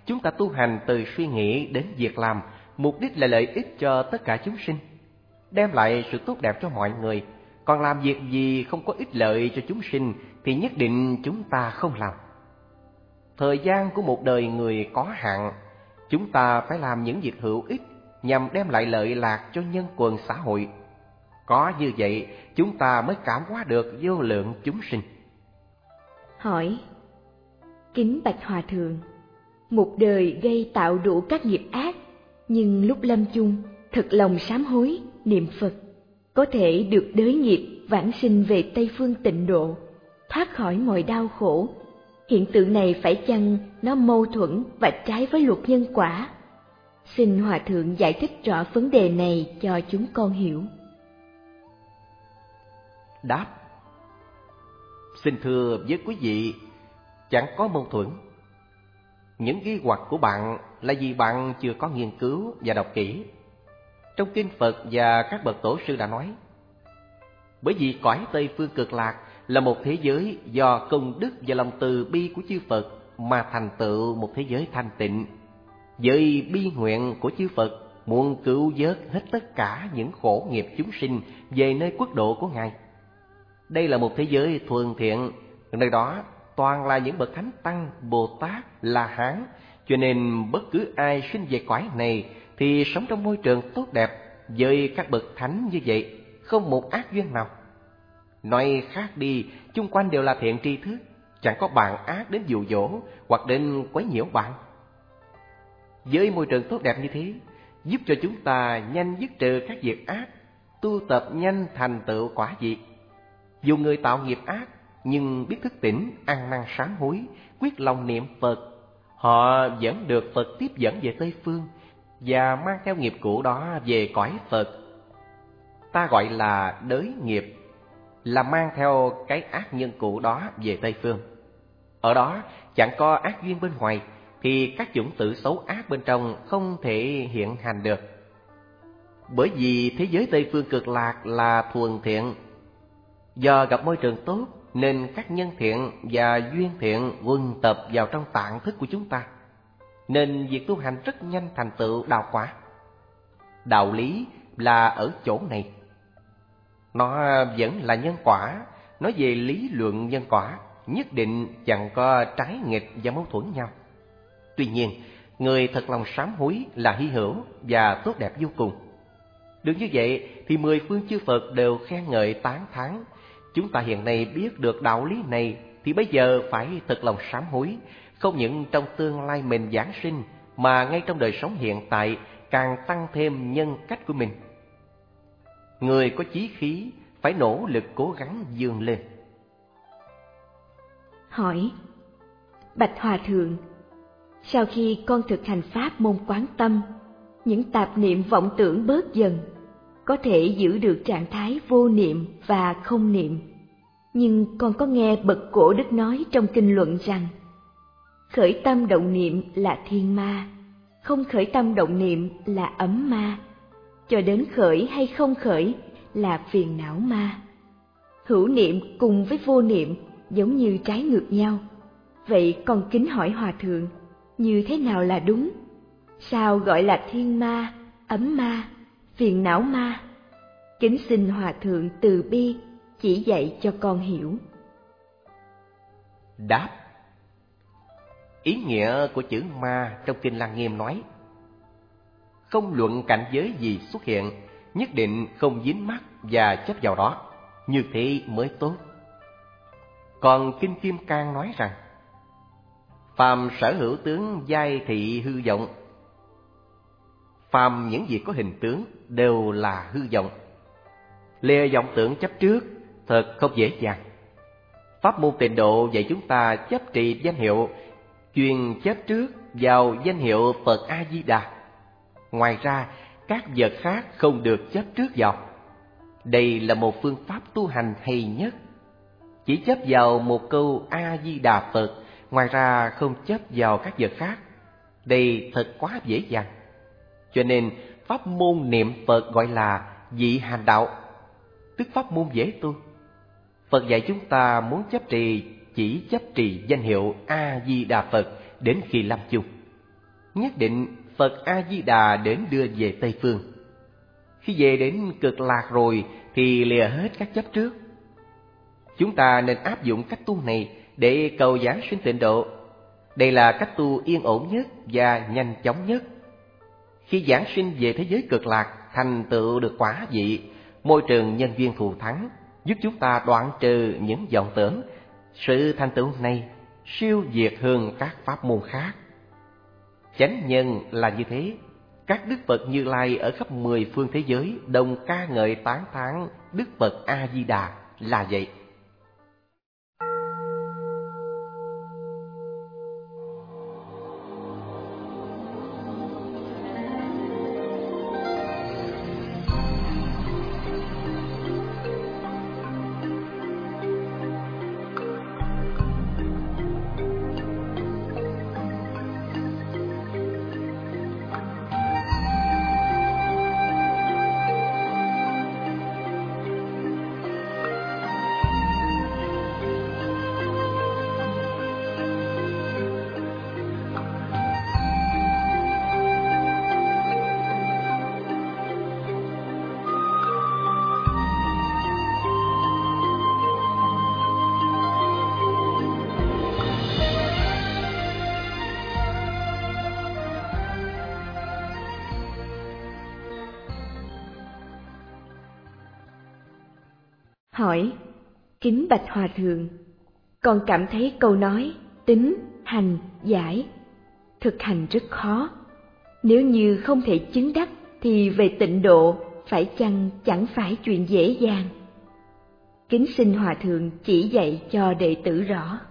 Chúng ta tu hành từ suy nghĩ đến việc làm, mục đích là lợi ích cho tất cả chúng sinh, đem lại sự tốt đẹp cho mọi người. Còn làm việc gì không có ích lợi cho chúng sinh thì nhất định chúng ta không làm. Thời gian của một đời người có hạn, chúng ta phải làm những việc hữu ích nhằm đem lại lợi lạc cho nhân quần xã hội. Có như vậy, chúng ta mới cảm hóa được vô lượng chúng sinh. Hỏi: Kính bạch Hòa Thượng, một đời gây tạo đủ các nghiệp ác, nhưng lúc lâm chung thật lòng sám hối, niệm Phật, có thể được đới nghiệp vãng sinh về Tây Phương Tịnh Độ, thoát khỏi mọi đau khổ. Hiện tượng này phải chăng nó mâu thuẫn và trái với luật nhân quả? Xin Hòa Thượng giải thích rõ vấn đề này cho chúng con hiểu. Đáp: Xin thưa với quý vị, chẳng có mâu thuẫn. Những nghi hoặc của bạn là vì bạn chưa có nghiên cứu và đọc kỹ. Trong kinh Phật và các bậc tổ sư đã nói, bởi vì cõi Tây Phương Cực Lạc là một thế giới do công đức và lòng từ bi của chư Phật mà thành tựu một thế giới thanh tịnh. Với bi nguyện của chư Phật muốn cứu vớt hết tất cả những khổ nghiệp chúng sinh về nơi quốc độ của Ngài. Đây là một thế giới thuần thiện, nơi đó toàn là những bậc thánh tăng, Bồ Tát, La Hán, cho nên bất cứ ai sinh về cõi này thì sống trong môi trường tốt đẹp với các bậc thánh như vậy, không một ác duyên nào. Nói khác đi, chung quanh đều là thiện tri thức, chẳng có bạn ác đến dụ dỗ hoặc đến quấy nhiễu bạn. Với môi trường tốt đẹp như thế, giúp cho chúng ta nhanh dứt trừ các việc ác, tu tập nhanh thành tựu quả vị. Dù người tạo nghiệp ác nhưng biết thức tỉnh, ăn năn sám hối, quyết lòng niệm Phật, họ vẫn được Phật tiếp dẫn về Tây Phương và mang theo nghiệp cũ đó về cõi Phật. Ta gọi là đới nghiệp, là mang theo cái ác nhân cũ đó về Tây Phương. Ở đó chẳng có ác duyên bên ngoài, thì các chủng tử xấu ác bên trong không thể hiện hành được. Bởi vì thế giới Tây Phương Cực Lạc là thuần thiện, do gặp môi trường tốt nên các nhân thiện và duyên thiện quần tập vào trong tạng thức của chúng ta, nên việc tu hành rất nhanh thành tựu đạo quả. Đạo lý là ở chỗ này. Nó vẫn là nhân quả. Nói về lý luận nhân quả, nhất định chẳng có trái nghịch và mâu thuẫn nhau. Tuy nhiên, người thật lòng sám hối là hy hữu và tốt đẹp vô cùng. Được như vậy thì mười phương chư Phật đều khen ngợi tán thán. Chúng ta hiện nay biết được đạo lý này thì bây giờ phải thật lòng sám hối, không những trong tương lai mình giáng sinh mà ngay trong đời sống hiện tại càng tăng thêm nhân cách của mình. Người có chí khí phải nỗ lực cố gắng vươn lên. Hỏi: Bạch Hòa Thượng, sau khi con thực hành pháp môn quán tâm, những tạp niệm vọng tưởng bớt dần, có thể giữ được trạng thái vô niệm và không niệm. Nhưng con có nghe bậc cổ đức nói trong kinh luận rằng, khởi tâm động niệm là thiên ma, không khởi tâm động niệm là ấm ma, cho đến khởi hay không khởi là phiền não ma. Hữu niệm cùng với vô niệm giống như trái ngược nhau. Vậy con kính hỏi Hòa Thượng, như thế nào là đúng? Sao gọi là thiên ma, ấm ma, phiền não ma? Kính xin Hòa Thượng từ bi chỉ dạy cho con hiểu. Đáp: ý nghĩa của chữ ma trong kinh Lăng Nghiêm nói, không luận cảnh giới gì xuất hiện, nhất định không dính mắc và chấp vào đó, như thế mới tốt. Còn kinh Kim Cang nói rằng, phàm sở hữu tướng giai thị hư vọng. Phàm những gì có hình tướng đều là hư vọng. Lìa vọng tưởng chấp trước thật không dễ dàng. Pháp môn Tịnh Độ dạy chúng ta chấp trì danh hiệu, chuyên chấp trước vào danh hiệu Phật A Di Đà. Ngoài ra, các vật khác không được chấp trước vào. Đây là một phương pháp tu hành hay nhất. Chỉ chấp vào một câu A Di Đà Phật, ngoài ra không chấp vào các vật khác. Đây thật quá dễ dàng. Cho nên pháp môn niệm Phật gọi là dị hành đạo, tức pháp môn dễ tu. Phật dạy chúng ta muốn chấp trì chỉ chấp trì danh hiệu A Di Đà Phật đến khi lâm chung. nhất định Phật A-di-đà đến đưa về Tây Phương. Khi về đến Cực Lạc rồi thì lìa hết các chấp trước. Chúng ta nên áp dụng cách tu này để cầu giáng sinh tịnh độ. Đây là cách tu yên ổn nhất và nhanh chóng nhất. Khi giáng sinh về thế giới Cực Lạc, thành tựu được quả vị, môi trường nhân duyên thù thắng, giúp chúng ta đoạn trừ những vọng tưởng. Sự thành tựu này siêu việt hơn các pháp môn khác. Chánh nhân là như thế. Các Đức Phật Như Lai ở khắp mười phương thế giới đồng ca ngợi tán thán Đức Phật A-di-đà là vậy. Hỏi: Kính bạch Hòa Thượng, con cảm thấy câu nói tín, hành, giải thực hành rất khó. Nếu như không thể chứng đắc thì về tịnh độ phải chăng chẳng phải chuyện dễ dàng? Kính xin Hòa Thượng chỉ dạy cho đệ tử rõ.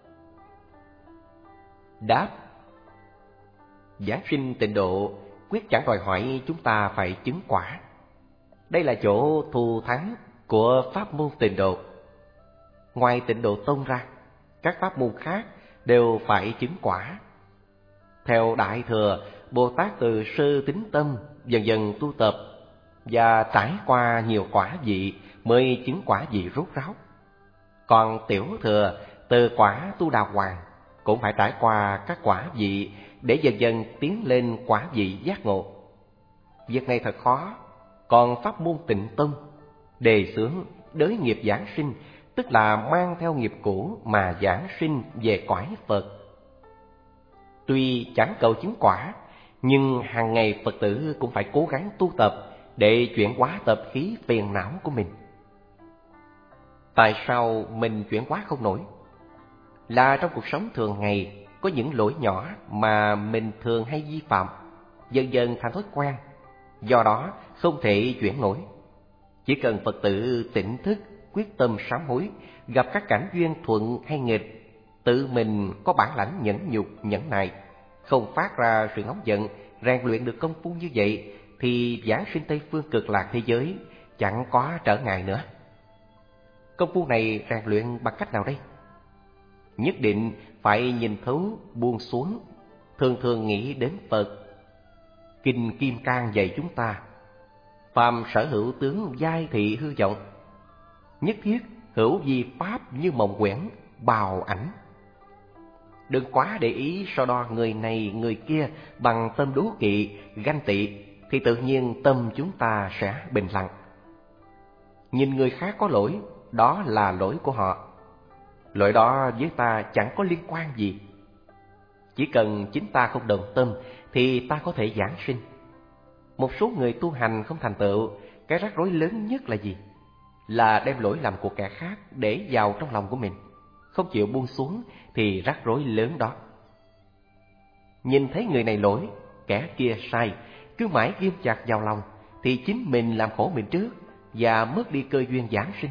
Đáp: Giáng sinh tịnh độ quyết chẳng đòi hỏi chúng ta phải chứng quả. Đây là chỗ thù thắng của pháp môn tịnh độ. Ngoài tịnh độ tông ra, các pháp môn khác đều phải chứng quả. Theo Đại Thừa, Bồ Tát từ sơ tín tâm dần dần tu tập và trải qua nhiều quả vị mới chứng quả vị rốt ráo. Còn Tiểu Thừa từ quả tu đà hoàng cũng phải trải qua các quả vị để dần dần tiến lên quả vị giác ngộ. Việc này thật khó. Còn pháp môn Tịnh Tông đề xướng đới nghiệp giáng sinh, tức là mang theo nghiệp cũ mà giáng sinh về cõi Phật. Tuy chẳng cầu chứng quả, nhưng hàng ngày Phật tử cũng phải cố gắng tu tập để chuyển hóa tập khí phiền não của mình. Tại sao mình chuyển hóa không nổi? Là trong cuộc sống thường ngày có những lỗi nhỏ mà mình thường hay vi phạm, dần dần thành thói quen, do đó không thể chuyển nổi. Chỉ cần Phật tử tỉnh thức, quyết tâm sám hối, gặp các cảnh duyên thuận hay nghịch, tự mình có bản lãnh nhẫn nhục, nhẫn nại, không phát ra sự nóng giận, rèn luyện được công phu như vậy, thì giáng sinh Tây Phương Cực Lạc thế giới chẳng có trở ngại nữa. Công phu này rèn luyện bằng cách nào đây? Nhất định phải nhìn thấu, buông xuống, thường thường nghĩ đến Phật. Kinh Kim Cang dạy chúng ta: phàm sở hữu tướng giai thị hư vọng, nhất thiết hữu vi pháp như mộng quyển bào ảnh. Đừng quá để ý so đo người này người kia bằng tâm đố kỵ, ganh tị, thì tự nhiên tâm chúng ta sẽ bình lặng. Nhìn người khác có lỗi, đó là lỗi của họ. Lỗi đó với ta chẳng có liên quan gì. Chỉ cần chính ta không đồng tâm thì ta có thể giáng sinh. Một số người tu hành không thành tựu, cái rắc rối lớn nhất là gì? Là đem lỗi lầm của kẻ khác để vào trong lòng của mình, không chịu buông xuống thì rắc rối lớn đó. Nhìn thấy người này lỗi, kẻ kia sai, cứ mãi ghim chặt vào lòng thì chính mình làm khổ mình trước và mất đi cơ duyên giáng sinh.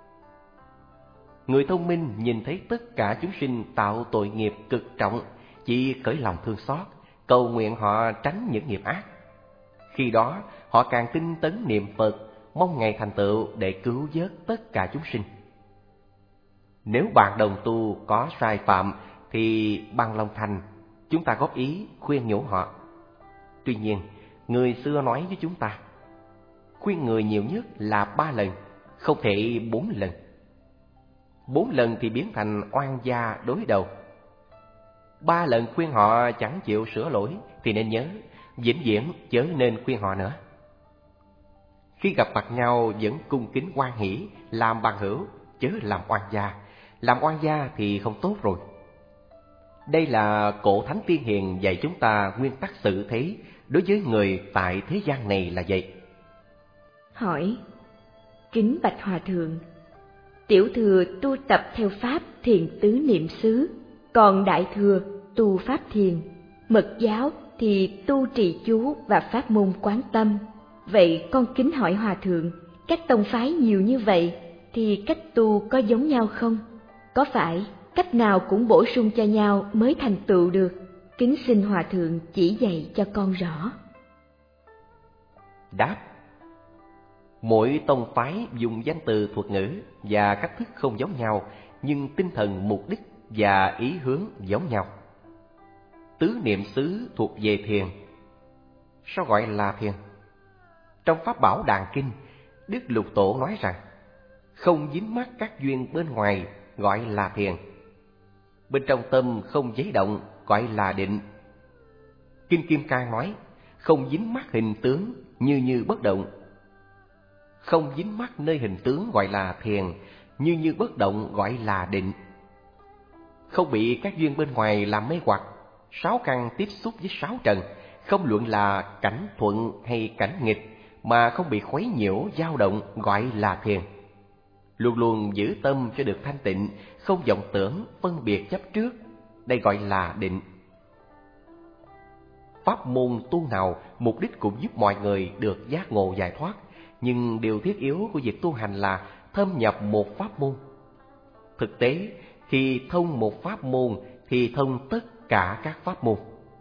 Người thông minh nhìn thấy tất cả chúng sinh tạo tội nghiệp cực trọng, chỉ khởi lòng thương xót, cầu nguyện họ tránh những nghiệp ác. Khi đó họ càng tinh tấn niệm Phật, mong ngày thành tựu để cứu vớt tất cả chúng sinh. Nếu bạn đồng tu có sai phạm thì bằng lòng thành, chúng ta góp ý khuyên nhủ họ. Tuy nhiên, người xưa nói với chúng ta, khuyên người nhiều nhất là ba lần, không thể bốn lần. Bốn lần thì biến thành oan gia đối đầu. Ba lần khuyên họ chẳng chịu sửa lỗi thì nên nhớ, vĩnh viễn chớ nên khuyên họ nữa. Khi gặp mặt nhau vẫn cung kính hoan hỷ, làm bằng hữu, chớ làm oan gia. Làm oan gia thì không tốt rồi. Đây là cổ thánh tiên hiền dạy chúng ta nguyên tắc xử thế đối với người tại thế gian này là vậy. Hỏi: kính bạch hòa thượng, tiểu thừa tu tập theo pháp thiền tứ niệm xứ, còn đại thừa tu pháp thiền, mật giáo thì tu trì chú và pháp môn quán tâm. Vậy con kính hỏi hòa thượng, các tông phái nhiều như vậy thì cách tu có giống nhau không? Có phải cách nào cũng bổ sung cho nhau mới thành tựu được? Kính xin hòa thượng chỉ dạy cho con rõ. Đáp: mỗi tông phái dùng danh từ thuật ngữ và cách thức không giống nhau, nhưng tinh thần, mục đích và ý hướng giống nhau. Tứ niệm xứ thuộc về thiền. Sao gọi là thiền? Trong Pháp Bảo Đàn Kinh, Đức Lục Tổ nói rằng không dính mắc các duyên bên ngoài gọi là thiền. Bên trong tâm không giấy động gọi là định. Kinh Kim Cang nói không dính mắc hình tướng như như bất động. Không dính mắc nơi hình tướng gọi là thiền, như như bất động gọi là định. Không bị các duyên bên ngoài làm mê hoặc, sáu căn tiếp xúc với sáu trần, không luận là cảnh thuận hay cảnh nghịch, mà không bị khuấy nhiễu dao động gọi là thiền. Luôn luôn giữ tâm cho được thanh tịnh, không vọng tưởng phân biệt chấp trước, đây gọi là định. Pháp môn tu nào mục đích cũng giúp mọi người được giác ngộ giải thoát, nhưng điều thiết yếu của việc tu hành là thâm nhập một pháp môn. Thực tế, khi thông một pháp môn thì thông tất cả các pháp môn.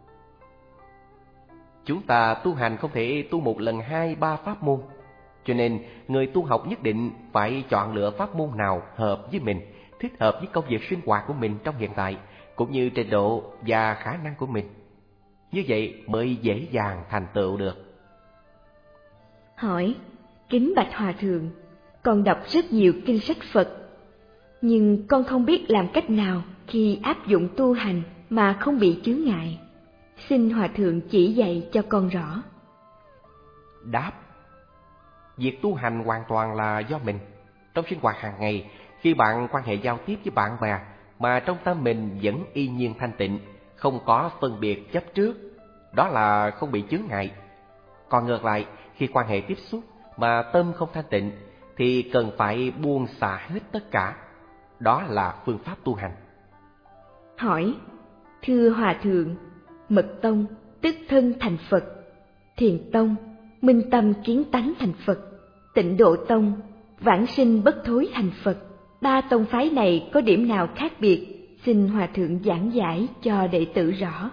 Chúng ta tu hành không thể tu một lần hai ba pháp môn, cho nên người tu học nhất định phải chọn lựa pháp môn nào hợp với mình, thích hợp với công việc sinh hoạt của mình trong hiện tại, cũng như trình độ và khả năng của mình. Như vậy mới dễ dàng thành tựu được. Hỏi: kính bạch hòa thượng, con đọc rất nhiều kinh sách Phật, nhưng con không biết làm cách nào khi áp dụng tu hành mà không bị chướng ngại. Xin hòa thượng chỉ dạy cho con rõ. Đáp: việc tu hành hoàn toàn là do mình. Trong sinh hoạt hàng ngày, khi bạn quan hệ giao tiếp với bạn bè mà trong tâm mình vẫn y nhiên thanh tịnh, không có phân biệt chấp trước, đó là không bị chướng ngại. Còn ngược lại, khi quan hệ tiếp xúc mà tâm không thanh tịnh thì cần phải buông xả hết tất cả. Đó là phương pháp tu hành. Hỏi: thưa hòa thượng, mật tông tức thân thành Phật, thiền tông minh tâm kiến tánh thành Phật, tịnh độ tông vãng sinh bất thối thành Phật, ba tông phái này có điểm nào khác biệt? Xin hòa thượng giảng giải cho đệ tử rõ.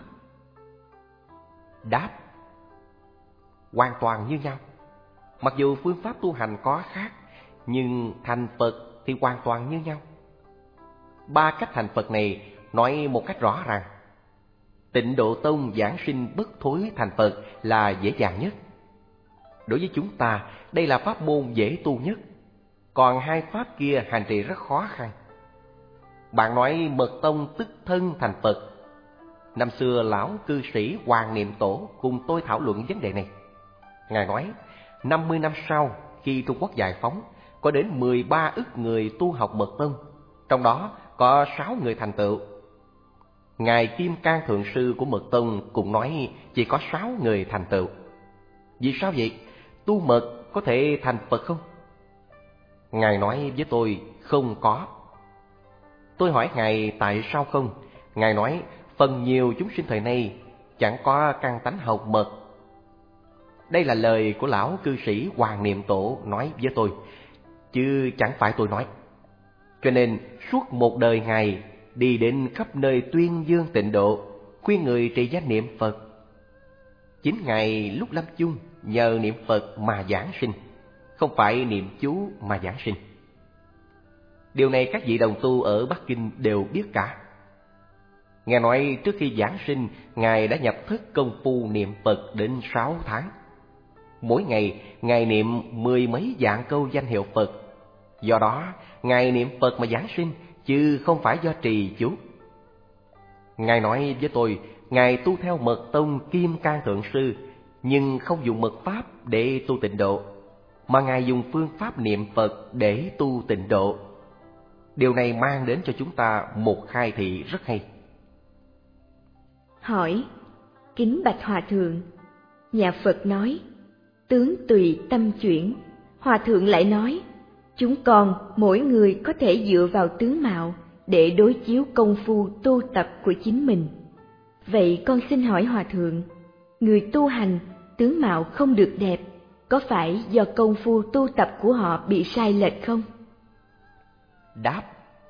Đáp: hoàn toàn như nhau. Mặc dù phương pháp tu hành có khác, nhưng thành Phật thì hoàn toàn như nhau. Ba cách thành Phật này nói một cách rõ ràng. Tịnh độ tông giảng sinh bất thối thành Phật là dễ dàng nhất. Đối với chúng ta, đây là pháp môn dễ tu nhất. Còn hai pháp kia hành trì rất khó khăn. Bạn nói mật tông tức thân thành Phật. Năm xưa lão cư sĩ Hoàng Niệm Tổ cùng tôi thảo luận vấn đề này. Ngài nói, năm mươi năm sau khi Trung Quốc giải phóng, có đến mười ba ức người tu học mật tông, trong đó có sáu người thành tựu. Ngài Kim Cang Thượng Sư của mật tông cũng nói chỉ có sáu người thành tựu. Vì sao vậy? Tu mật có thể thành Phật không? Ngài nói với tôi không có. Tôi hỏi Ngài tại sao không? Ngài nói phần nhiều chúng sinh thời nay chẳng có căn tánh học mật. Đây là lời của lão cư sĩ Hoàng Niệm Tổ nói với tôi, chứ chẳng phải tôi nói. Cho nên suốt một đời Ngài đi đến khắp nơi tuyên dương tịnh độ, khuyên người trì danh niệm Phật. Chính Ngài lúc lâm chung nhờ niệm Phật mà giảng sinh, không phải niệm chú mà giảng sinh. Điều này các vị đồng tu ở Bắc Kinh đều biết cả. Nghe nói trước khi giảng sinh, Ngài đã nhập thức công phu niệm Phật đến sáu tháng. Mỗi ngày, Ngài niệm mười mấy vạn câu danh hiệu Phật. Do đó, Ngài niệm Phật mà giảng sinh, chứ không phải do trì chú. Ngài nói với tôi, Ngài tu theo mật tông Kim Cang Thượng Sư, nhưng không dùng mật pháp để tu tịnh độ, mà Ngài dùng phương pháp niệm Phật để tu tịnh độ. Điều này mang đến cho chúng ta một khai thị rất hay. Hỏi: kính bạch Hòa Thượng, nhà Phật nói tướng tùy tâm chuyển, Hòa Thượng lại nói chúng con mỗi người có thể dựa vào tướng mạo để đối chiếu công phu tu tập của chính mình. Vậy con xin hỏi Hòa Thượng, người tu hành tướng mạo không được đẹp, có phải do công phu tu tập của họ bị sai lệch không? Đáp: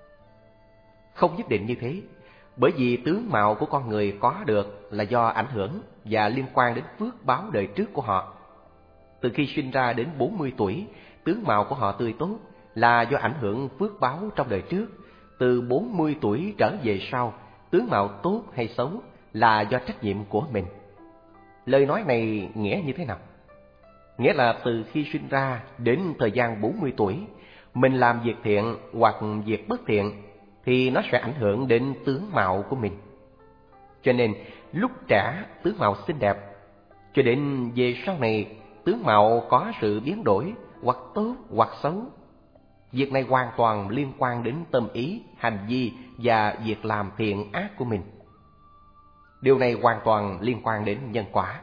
không nhất định như thế, bởi vì tướng mạo của con người có được là do ảnh hưởng và liên quan đến phước báo đời trước của họ. Từ khi sinh ra đến bốn mươi tuổi, tướng mạo của họ tươi tốt là do ảnh hưởng phước báo trong đời trước. Từ bốn mươi tuổi trở về sau, tướng mạo tốt hay xấu là do trách nhiệm của mình. Lời nói này nghĩa như thế nào? Nghĩa là từ khi sinh ra đến thời gian bốn mươi tuổi, mình làm việc thiện hoặc việc bất thiện thì nó sẽ ảnh hưởng đến tướng mạo của mình. Cho nên lúc trẻ tướng mạo xinh đẹp, cho đến về sau này tướng mạo có sự biến đổi, hoặc tốt hoặc xấu. Việc này hoàn toàn liên quan đến tâm ý, hành vi và việc làm thiện ác của mình. Điều này hoàn toàn liên quan đến nhân quả.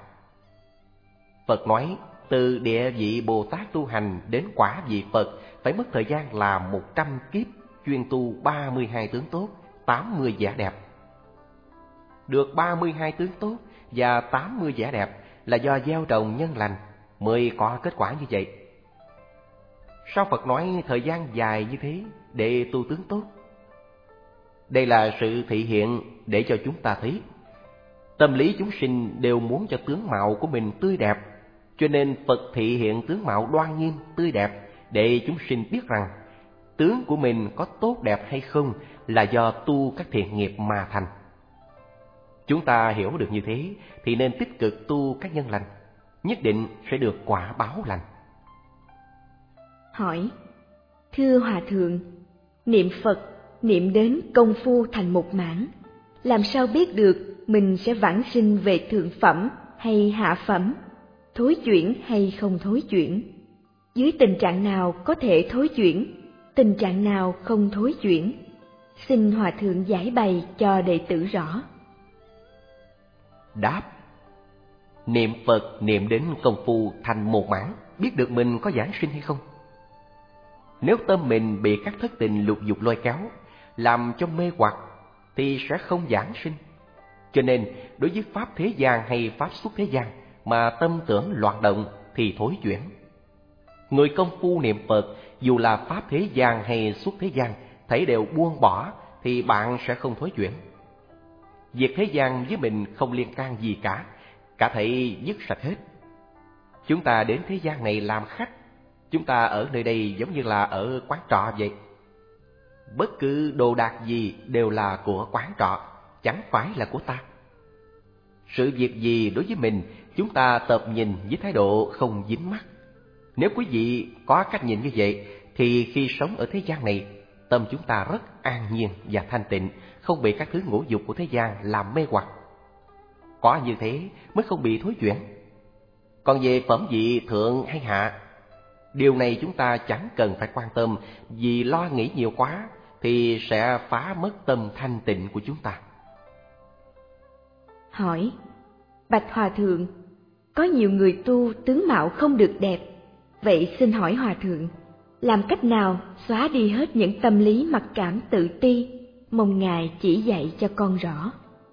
Phật nói từ địa vị Bồ Tát tu hành đến quả vị Phật phải mất thời gian là một trăm kiếp chuyên tu ba mươi hai tướng tốt, tám mươi vẻ đẹp. Được ba mươi hai tướng tốt và tám mươi vẻ đẹp là do gieo trồng nhân lành mới có kết quả như vậy. Sao Phật nói thời gian dài như thế để tu tướng tốt? Đây là sự thị hiện để cho chúng ta thấy tâm lý chúng sinh đều muốn cho tướng mạo của mình tươi đẹp, cho nên Phật thị hiện tướng mạo đoan nghiêm, tươi đẹp để chúng sinh biết rằng tướng của mình có tốt đẹp hay không là do tu các thiện nghiệp mà thành. Chúng ta hiểu được như thế thì nên tích cực tu các nhân lành, nhất định sẽ được quả báo lành. Hỏi: thưa Hòa Thượng, niệm Phật niệm đến công phu thành một mãn, làm sao biết được mình sẽ vãng sinh về thượng phẩm hay hạ phẩm, thối chuyển hay không thối chuyển? Dưới tình trạng nào có thể thối chuyển, tình trạng nào không thối chuyển? Xin Hòa Thượng giải bày cho đệ tử rõ. Đáp: niệm Phật niệm đến công phu thành một mãn, biết được mình có vãng sinh hay không. Nếu tâm mình bị các thất tình lục dục lôi kéo, làm cho mê hoặc, thì sẽ không vãng sinh. Cho nên, đối với pháp thế gian hay pháp xuất thế gian mà tâm tưởng loạn động thì thối chuyển. Người công phu niệm Phật, dù là pháp thế gian hay xuất thế gian, thấy đều buông bỏ thì bạn sẽ không thối chuyển. Việc thế gian với mình không liên can gì cả, cả thảy dứt sạch hết. Chúng ta đến thế gian này làm khách, chúng ta ở nơi đây giống như là ở quán trọ vậy. Bất cứ đồ đạc gì đều là của quán trọ, chẳng phải là của ta. Sự việc gì đối với mình, chúng ta tập nhìn với thái độ không dính mắc. Nếu quý vị có cách nhìn như vậy, thì khi sống ở thế gian này, tâm chúng ta rất an nhiên và thanh tịnh, không bị các thứ ngũ dục của thế gian làm mê hoặc. Có như thế mới không bị thối chuyển. Còn về phẩm vị thượng hay hạ, điều này chúng ta chẳng cần phải quan tâm, vì lo nghĩ nhiều quá thì sẽ phá mất tâm thanh tịnh của chúng ta. Hỏi: bạch Hòa Thượng, có nhiều người tu tướng mạo không được đẹp, vậy xin hỏi Hòa Thượng, làm cách nào xóa đi hết những tâm lý mặc cảm tự ti? Mong Ngài chỉ dạy cho con rõ.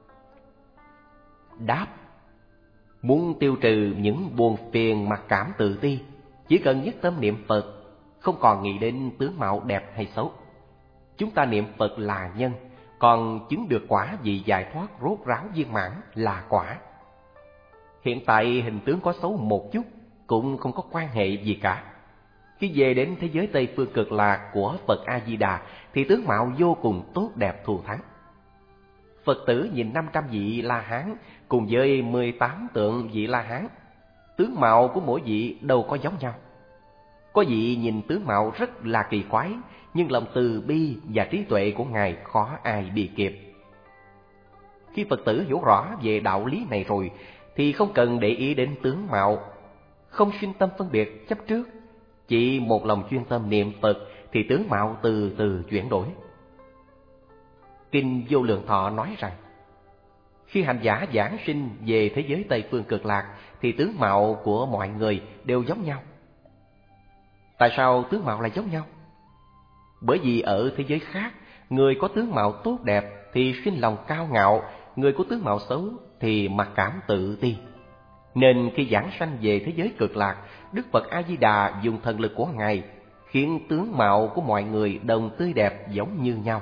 Đáp: muốn tiêu trừ những buồn phiền mặc cảm tự ti, chỉ cần nhất tâm niệm Phật, không còn nghĩ đến tướng mạo đẹp hay xấu. Chúng ta niệm Phật là nhân, còn chứng được quả vị giải thoát rốt ráo viên mãn là quả. Hiện tại hình tướng có xấu một chút cũng không có quan hệ gì cả. Khi về đến thế giới Tây Phương Cực Lạc của Phật A-di-đà thì tướng mạo vô cùng tốt đẹp thù thắng. Phật tử nhìn năm trăm vị La Hán cùng với mười tám tượng vị La Hán, tướng mạo của mỗi vị đâu có giống nhau. Có vị nhìn tướng mạo rất là kỳ quái, nhưng lòng từ bi và trí tuệ của Ngài khó ai bì kịp. Khi Phật tử hiểu rõ về đạo lý này rồi thì không cần để ý đến tướng mạo, không sinh tâm phân biệt chấp trước, chỉ một lòng chuyên tâm niệm Phật thì tướng mạo từ từ chuyển đổi. Kinh Vô Lượng Thọ nói rằng, khi hành giả giảng sinh về thế giới Tây Phương Cực Lạc thì tướng mạo của mọi người đều giống nhau. Tại sao tướng mạo lại giống nhau? Bởi vì ở thế giới khác, người có tướng mạo tốt đẹp thì sinh lòng cao ngạo, người có tướng mạo xấu thì mặc cảm tự ti. Nên khi giảng sanh về thế giới Cực Lạc, Đức Phật A-di-đà dùng thần lực của Ngài khiến tướng mạo của mọi người đồng tươi đẹp giống như nhau.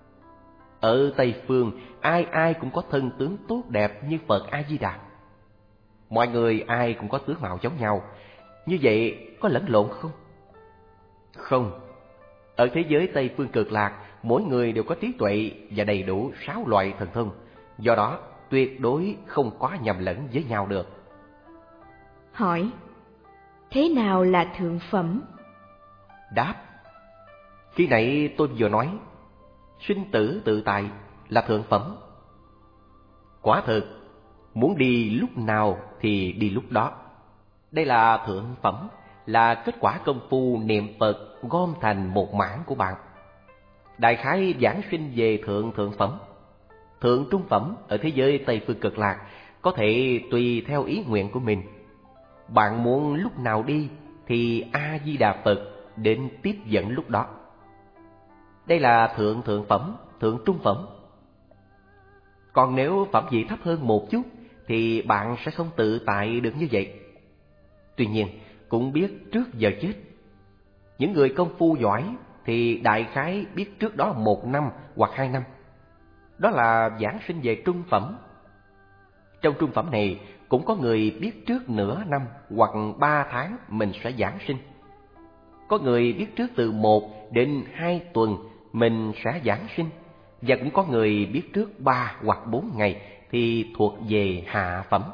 Ở Tây Phương, ai ai cũng có thân tướng tốt đẹp như Phật A-di-đà. Mọi người ai cũng có tướng mạo giống nhau. Như vậy có lẫn lộn không? Không. Ở thế giới Tây Phương Cực Lạc, mỗi người đều có trí tuệ và đầy đủ sáu loại thần thông. Do đó, tuyệt đối không có nhầm lẫn với nhau được. Hỏi, thế nào là thượng phẩm? Đáp, khi nãy tôi vừa nói, sinh tử tự tại là thượng phẩm. Quả thực, muốn đi lúc nào thì đi lúc đó. Đây là thượng phẩm, là kết quả công phu niệm Phật gom thành một mảng của bạn. Đại khái giảng sinh về thượng thượng phẩm. Thượng trung phẩm ở thế giới Tây Phương Cực Lạc có thể tùy theo ý nguyện của mình. Bạn muốn lúc nào đi thì A-di-đà Phật đến tiếp dẫn lúc đó. Đây là thượng thượng phẩm, thượng trung phẩm. Còn nếu phẩm vị thấp hơn một chút thì bạn sẽ không tự tại được như vậy. Tuy nhiên, cũng biết trước giờ chết. Những người công phu giỏi thì đại khái biết trước đó một năm hoặc hai năm. Đó là giảng sinh về trung phẩm. Trong trung phẩm này cũng có người biết trước nửa năm hoặc ba tháng mình sẽ giảng sinh. Có người biết trước từ một đến hai tuần mình sẽ giảng sinh. Và cũng có người biết trước ba hoặc bốn ngày thì thuộc về hạ phẩm.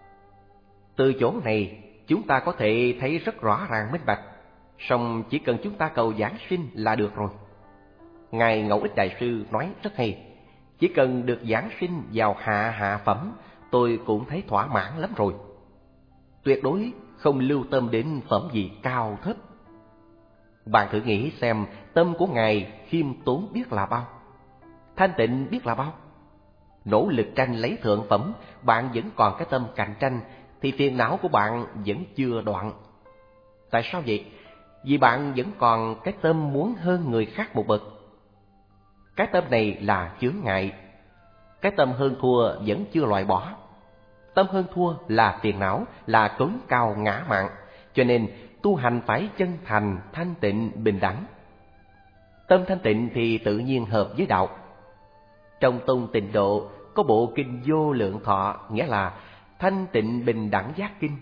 Từ chỗ này chúng ta có thể thấy rất rõ ràng minh bạch. Song chỉ cần chúng ta cầu giảng sinh là được rồi. Ngài Ngẫu Ích Đại Sư nói rất hay. Chỉ cần được giảng sinh vào hạ hạ phẩm, tôi cũng thấy thỏa mãn lắm rồi. Tuyệt đối không lưu tâm đến phẩm vị cao thấp. Bạn thử nghĩ xem, tâm của Ngài khiêm tốn biết là bao, thanh tịnh biết là bao. Nỗ lực tranh lấy thượng phẩm, bạn vẫn còn cái tâm cạnh tranh, thì phiền não của bạn vẫn chưa đoạn. Tại sao vậy? Vì bạn vẫn còn cái tâm muốn hơn người khác một bậc. Cái tâm này là chướng ngại. Cái tâm hơn thua vẫn chưa loại bỏ. Tâm hơn thua là phiền não, là cống cao ngã mạn. Cho nên tu hành phải chân thành, thanh tịnh, bình đẳng. Tâm thanh tịnh thì tự nhiên hợp với đạo. Trong Tông Tịnh Độ có bộ kinh Vô Lượng Thọ, nghĩa là thanh tịnh bình đẳng giác kinh.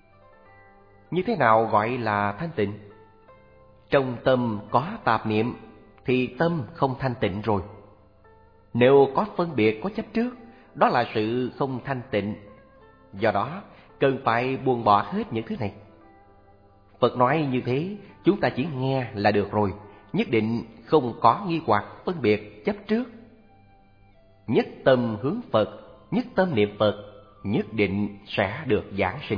Như thế nào gọi là thanh tịnh? Trong tâm có tạp niệm thì tâm không thanh tịnh rồi. Nếu có phân biệt, có chấp trước, đó là sự không thanh tịnh. Do đó cần phải buông bỏ hết những thứ này. Phật nói như thế, chúng ta chỉ nghe là được rồi, nhất định không có nghi hoặc, phân biệt, chấp trước. Nhất tâm hướng Phật, nhất tâm niệm Phật, nhất định sẽ được giảng sinh.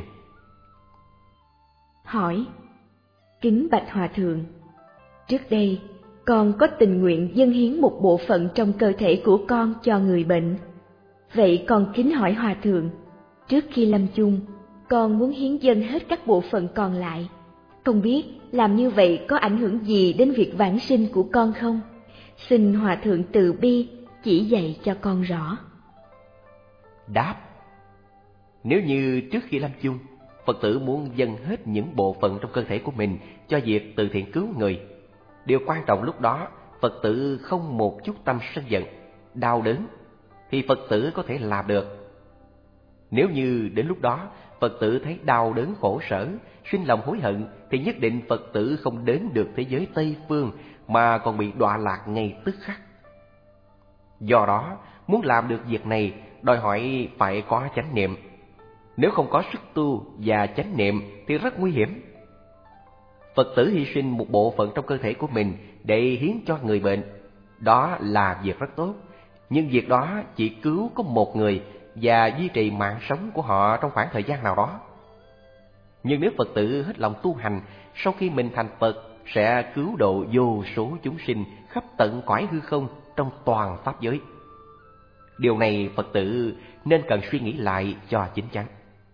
Hỏi, kính bạch Hòa Thượng, trước đây con có tình nguyện dâng hiến một bộ phận trong cơ thể của con cho người bệnh. Vậy con kính hỏi Hòa Thượng, trước khi lâm chung, con muốn hiến dâng hết các bộ phận còn lại. Không biết làm như vậy có ảnh hưởng gì đến việc vãng sinh của con không? Xin Hòa Thượng từ bi chỉ dạy cho con rõ. Đáp, nếu như trước khi lâm chung, Phật tử muốn dâng hết những bộ phận trong cơ thể của mình cho việc từ thiện cứu người, điều quan trọng lúc đó Phật tử không một chút tâm sân giận, đau đớn, thì Phật tử có thể làm được. Nếu như đến lúc đó Phật tử thấy đau đớn khổ sở, sinh lòng hối hận, thì nhất định Phật tử không đến được thế giới Tây Phương mà còn bị đọa lạc ngay tức khắc. Do đó, muốn làm được việc này đòi hỏi phải có chánh niệm. Nếu không có sức tu và chánh niệm thì rất nguy hiểm. Phật tử hy sinh một bộ phận trong cơ thể của mình để hiến cho người bệnh, đó là việc rất tốt. nhưng việc đó chỉ cứu có một người và duy trì mạng sống của họ trong khoảng thời gian nào đó. Nhưng nếu Phật tử hết lòng tu hành, sau khi mình thành Phật sẽ cứu độ vô số chúng sinh khắp tận cõi hư không trong toàn pháp giới. Điều này Phật tử nên cần suy nghĩ lại cho chín chắn.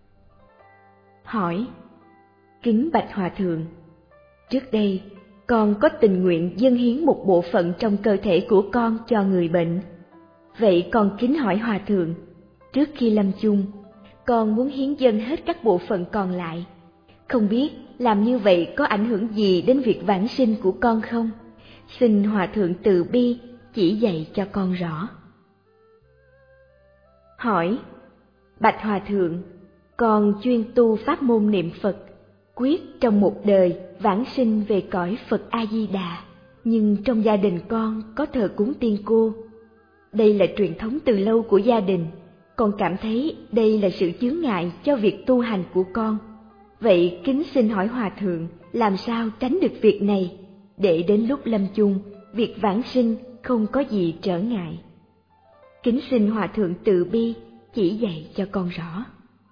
Hỏi: Kính bạch Hòa Thượng, trước đây con có tình nguyện dâng hiến một bộ phận trong cơ thể của con cho người bệnh. Vậy con kính hỏi Hòa Thượng, trước khi lâm chung, con muốn hiến dâng hết các bộ phận còn lại. Không biết làm như vậy có ảnh hưởng gì đến việc vãng sinh của con không? Xin Hòa Thượng từ bi chỉ dạy cho con rõ. Hỏi: Bạch Hòa Thượng, con chuyên tu pháp môn niệm Phật, quyết trong một đời vãng sinh về cõi Phật A-di-đà, nhưng trong gia đình con có thờ cúng tiên cô. Đây là truyền thống từ lâu của gia đình, con cảm thấy đây là sự chướng ngại cho việc tu hành của con. Vậy kính xin hỏi Hòa Thượng làm sao tránh được việc này, để đến lúc lâm chung, việc vãng sinh không có gì trở ngại. Kính xin Hòa Thượng từ bi chỉ dạy cho con rõ.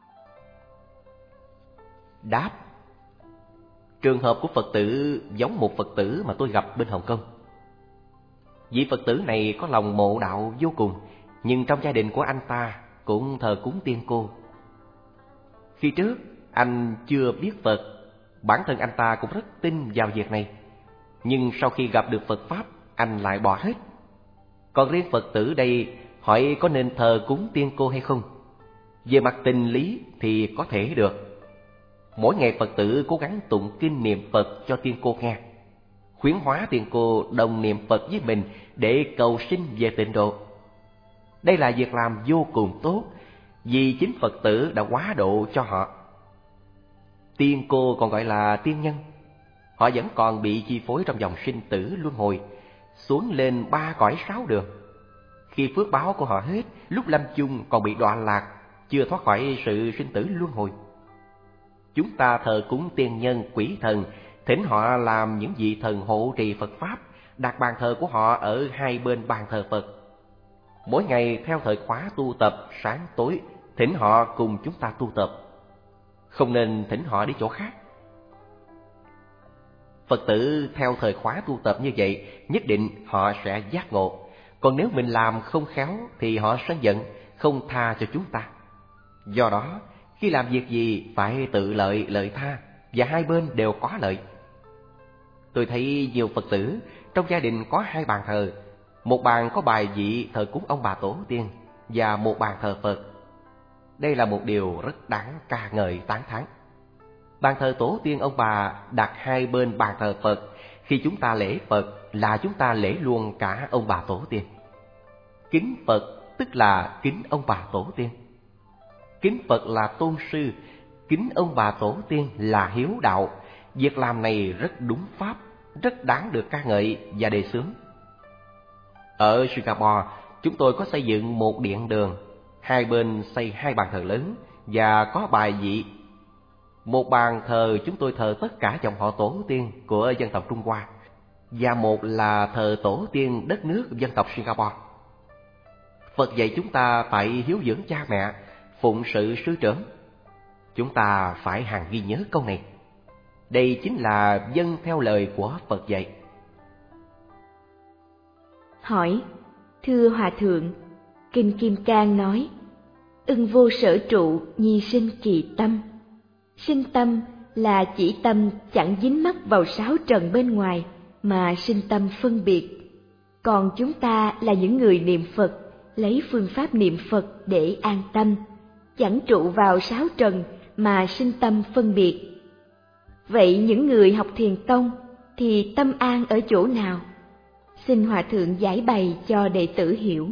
Đáp: Trường hợp của Phật tử giống một Phật tử mà tôi gặp bên Hồng Kông. Vị Phật tử này có lòng mộ đạo vô cùng, nhưng trong gia đình của anh ta cũng thờ cúng tiên cô. Khi trước anh chưa biết Phật, bản thân anh ta cũng rất tin vào việc này, nhưng sau khi gặp được Phật Pháp, anh lại bỏ hết. Còn riêng Phật tử đây hỏi có nên thờ cúng tiên cô hay không. Về mặt tình lý thì có thể được. Mỗi ngày Phật tử cố gắng tụng kinh niệm Phật cho tiên cô nghe, khuyến hóa tiên cô đồng niệm Phật với mình để cầu sinh về tịnh độ. Đây là việc làm vô cùng tốt, vì chính Phật tử đã hóa độ cho họ. Tiên cô còn gọi là tiên nhân. Họ vẫn còn bị chi phối trong dòng sinh tử luân hồi, xuống lên ba cõi sáu đường. Khi phước báo của họ hết, lúc lâm chung còn bị đọa lạc, chưa thoát khỏi sự sinh tử luân hồi. Chúng ta thờ cúng tiên nhân, quỷ thần, thỉnh họ làm những vị thần hộ trì Phật Pháp, đặt bàn thờ của họ ở hai bên bàn thờ Phật. Mỗi ngày theo thời khóa tu tập sáng tối, thỉnh họ cùng chúng ta tu tập. Không nên thỉnh họ đi chỗ khác. Phật tử theo thời khóa tu tập như vậy, nhất định họ sẽ giác ngộ. Còn nếu mình làm không khéo thì họ sẽ giận, không tha cho chúng ta. Do đó, khi làm việc gì phải tự lợi lợi tha, và hai bên đều có lợi. Tôi thấy nhiều Phật tử trong gia đình có hai bàn thờ, một bàn có bài vị thờ cúng ông bà tổ tiên và một bàn thờ Phật. Đây là một điều rất đáng ca ngợi tán thán. Bàn thờ tổ tiên ông bà đặt hai bên bàn thờ Phật, khi chúng ta lễ Phật là chúng ta lễ luôn cả ông bà tổ tiên. Kính Phật tức là kính ông bà tổ tiên. Kính Phật là tôn sư, kính ông bà tổ tiên là hiếu đạo. Việc làm này rất đúng pháp, rất đáng được ca ngợi và đề xướng. Ở Singapore, chúng tôi có xây dựng một điện đường, hai bên xây hai bàn thờ lớn và có bài vị. Một bàn thờ chúng tôi thờ tất cả dòng họ tổ tiên của dân tộc Trung Hoa, và một là thờ tổ tiên đất nước dân tộc Singapore. Phật dạy chúng ta phải hiếu dưỡng cha mẹ, phụng sự sư trưởng. Chúng ta phải hằng ghi nhớ câu này. Đây chính là vâng theo lời của Phật dạy. Hỏi: Thưa Hòa Thượng, Kinh Kim Cang nói: Ưng vô sở trụ, nhi sinh kỳ tâm. Sinh tâm là chỉ tâm chẳng dính mắc vào sáu trần bên ngoài, mà sinh tâm phân biệt. Còn chúng ta là những người niệm Phật, lấy phương pháp niệm Phật để an tâm, chẳng trụ vào sáu trần mà sinh tâm phân biệt. Vậy những người học thiền tông thì tâm an ở chỗ nào? Xin Hòa Thượng giải bày cho đệ tử hiểu.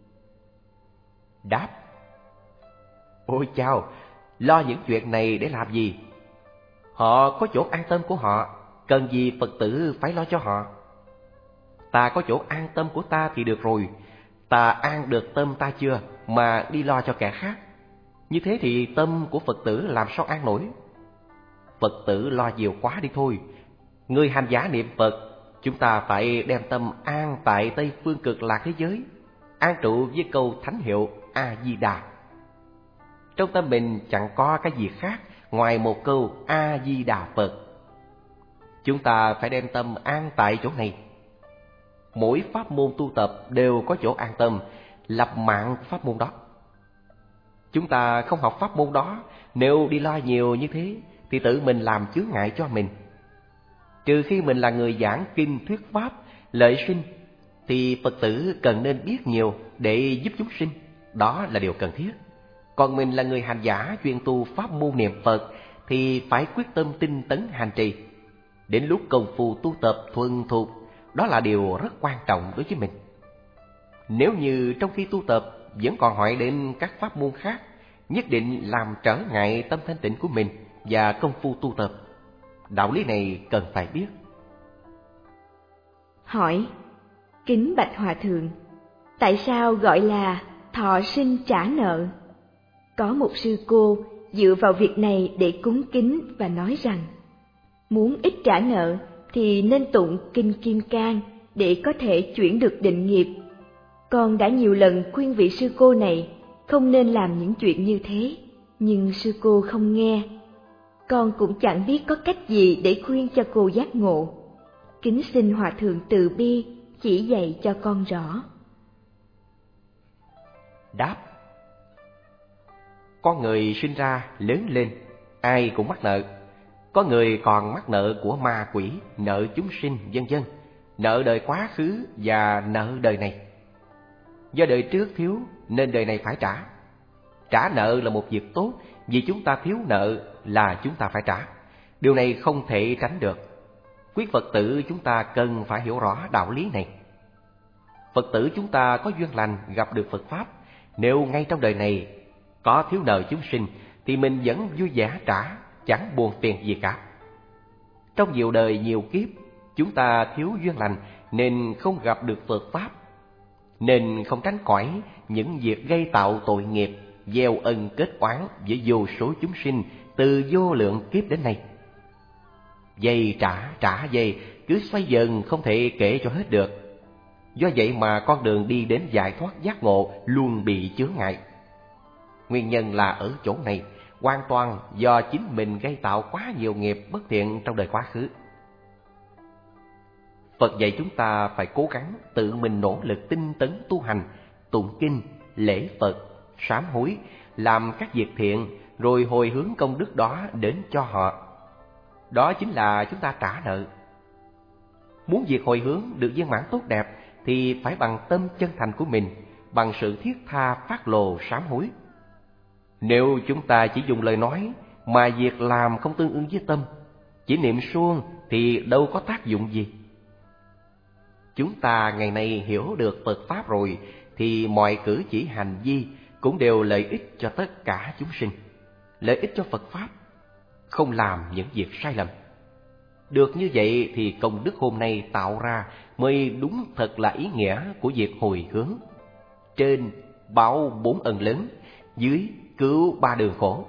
Đáp: Ôi chao, lo những chuyện này để làm gì? Họ có chỗ an tâm của họ, cần gì Phật tử phải lo cho họ? Ta có chỗ an tâm của ta thì được rồi. Ta an được tâm ta chưa mà đi lo cho kẻ khác? Như thế thì tâm của Phật tử làm sao an nổi? Phật tử lo nhiều quá đi thôi. Người hành giả niệm Phật, chúng ta phải đem tâm an tại Tây Phương Cực Lạc thế giới, an trụ với câu thánh hiệu A-di-đà. Trong tâm mình chẳng có cái gì khác ngoài một câu A-di-đà Phật. Chúng ta phải đem tâm an tại chỗ này. Mỗi pháp môn tu tập đều có chỗ an tâm, lập mạng pháp môn đó. Chúng ta không học pháp môn đó, nếu đi lo nhiều như thế thì tự mình làm chướng ngại cho mình. Trừ khi mình là người giảng kinh thuyết pháp, lợi sinh, thì Phật tử cần nên biết nhiều để giúp chúng sinh, đó là điều cần thiết. Còn mình là người hành giả chuyên tu pháp môn niệm Phật thì phải quyết tâm tinh tấn hành trì. Đến lúc công phu tu tập thuần thục, đó là điều rất quan trọng đối với mình. Nếu như trong khi tu tập vẫn còn hỏi đến các pháp môn khác, nhất định làm trở ngại tâm thanh tịnh của mình và công phu tu tập. Đạo lý này cần phải biết. Hỏi: kính bạch Hòa Thượng, tại sao gọi là thọ sinh trả nợ? Có một sư cô dựa vào việc này để cúng kính và nói rằng, muốn ít trả nợ thì nên tụng kinh Kim Cang để có thể chuyển được định nghiệp. Con đã nhiều lần khuyên vị sư cô này không nên làm những chuyện như thế, nhưng sư cô không nghe. Con cũng chẳng biết có cách gì để khuyên cho cô giác ngộ. Kính xin Hòa Thượng từ bi chỉ dạy cho con rõ. Đáp: con người sinh ra lớn lên, ai cũng mắc nợ. Có người còn mắc nợ của ma quỷ, nợ chúng sinh, vân vân, nợ đời quá khứ và nợ đời này. Do đời trước thiếu nên đời này phải trả. Trả nợ là một việc tốt, vì chúng ta thiếu nợ là chúng ta phải trả. Điều này không thể tránh được. Quý Phật tử chúng ta cần phải hiểu rõ đạo lý này. Phật tử chúng ta có duyên lành gặp được Phật Pháp, nếu ngay trong đời này có thiếu nợ chúng sinh thì mình vẫn vui vẻ trả, chẳng buồn phiền gì cả. Trong nhiều đời nhiều kiếp, chúng ta thiếu duyên lành nên không gặp được Phật Pháp, nên không tránh khỏi những việc gây tạo tội nghiệp, gieo ân kết oán với vô số chúng sinh từ vô lượng kiếp đến nay. Dây trả trả dây cứ xoay dần không thể kể cho hết được. Do vậy mà con đường đi đến giải thoát giác ngộ luôn bị chướng ngại. Nguyên nhân là ở chỗ này, hoàn toàn do chính mình gây tạo quá nhiều nghiệp bất thiện trong đời quá khứ. Phật dạy chúng ta phải cố gắng tự mình nỗ lực tinh tấn tu hành, tụng kinh, lễ Phật, sám hối, làm các việc thiện, rồi hồi hướng công đức đó đến cho họ. Đó chính là chúng ta trả nợ. Muốn việc hồi hướng được viên mãn tốt đẹp thì phải bằng tâm chân thành của mình, bằng sự thiết tha phát lộ sám hối. Nếu chúng ta chỉ dùng lời nói mà việc làm không tương ứng với tâm, chỉ niệm suông thì đâu có tác dụng gì. Chúng ta ngày nay hiểu được Phật Pháp rồi thì mọi cử chỉ hành vi cũng đều lợi ích cho tất cả chúng sinh, lợi ích cho Phật Pháp, không làm những việc sai lầm. Được như vậy thì công đức hôm nay tạo ra mới đúng thật là ý nghĩa của việc hồi hướng. Trên báo bốn ân lớn, dưới cứu ba đường khổ.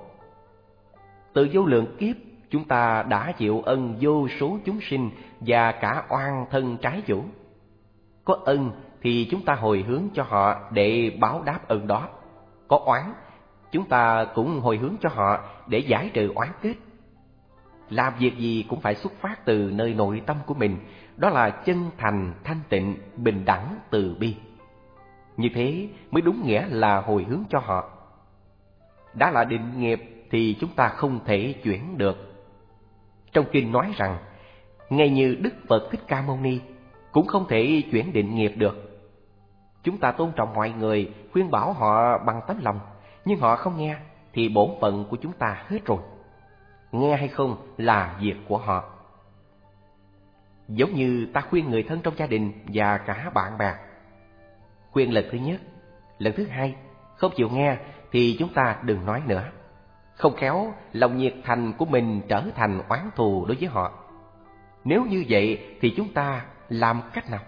Từ vô lượng kiếp chúng ta đã chịu ân vô số chúng sinh và cả oan thân trái chủ. Có ân thì chúng ta hồi hướng cho họ để báo đáp ân đó. Có oán, chúng ta cũng hồi hướng cho họ để giải trừ oán kết. Làm việc gì cũng phải xuất phát từ nơi nội tâm của mình, đó là chân thành, thanh tịnh, bình đẳng, từ bi. Như thế mới đúng nghĩa là hồi hướng cho họ. Đã là định nghiệp thì chúng ta không thể chuyển được. Trong kinh nói rằng, ngay như Đức Phật Thích Ca Mâu Ni cũng không thể chuyển định nghiệp được. Chúng ta tôn trọng mọi người, khuyên bảo họ bằng tấm lòng, nhưng họ không nghe thì bổn phận của chúng ta hết rồi. Nghe hay không là việc của họ. Giống như ta khuyên người thân trong gia đình và cả bạn bè. Khuyên lần thứ nhất, lần thứ hai, không chịu nghe thì chúng ta đừng nói nữa. Không khéo, lòng nhiệt thành của mình trở thành oán thù đối với họ. Nếu như vậy thì chúng ta làm cách nào?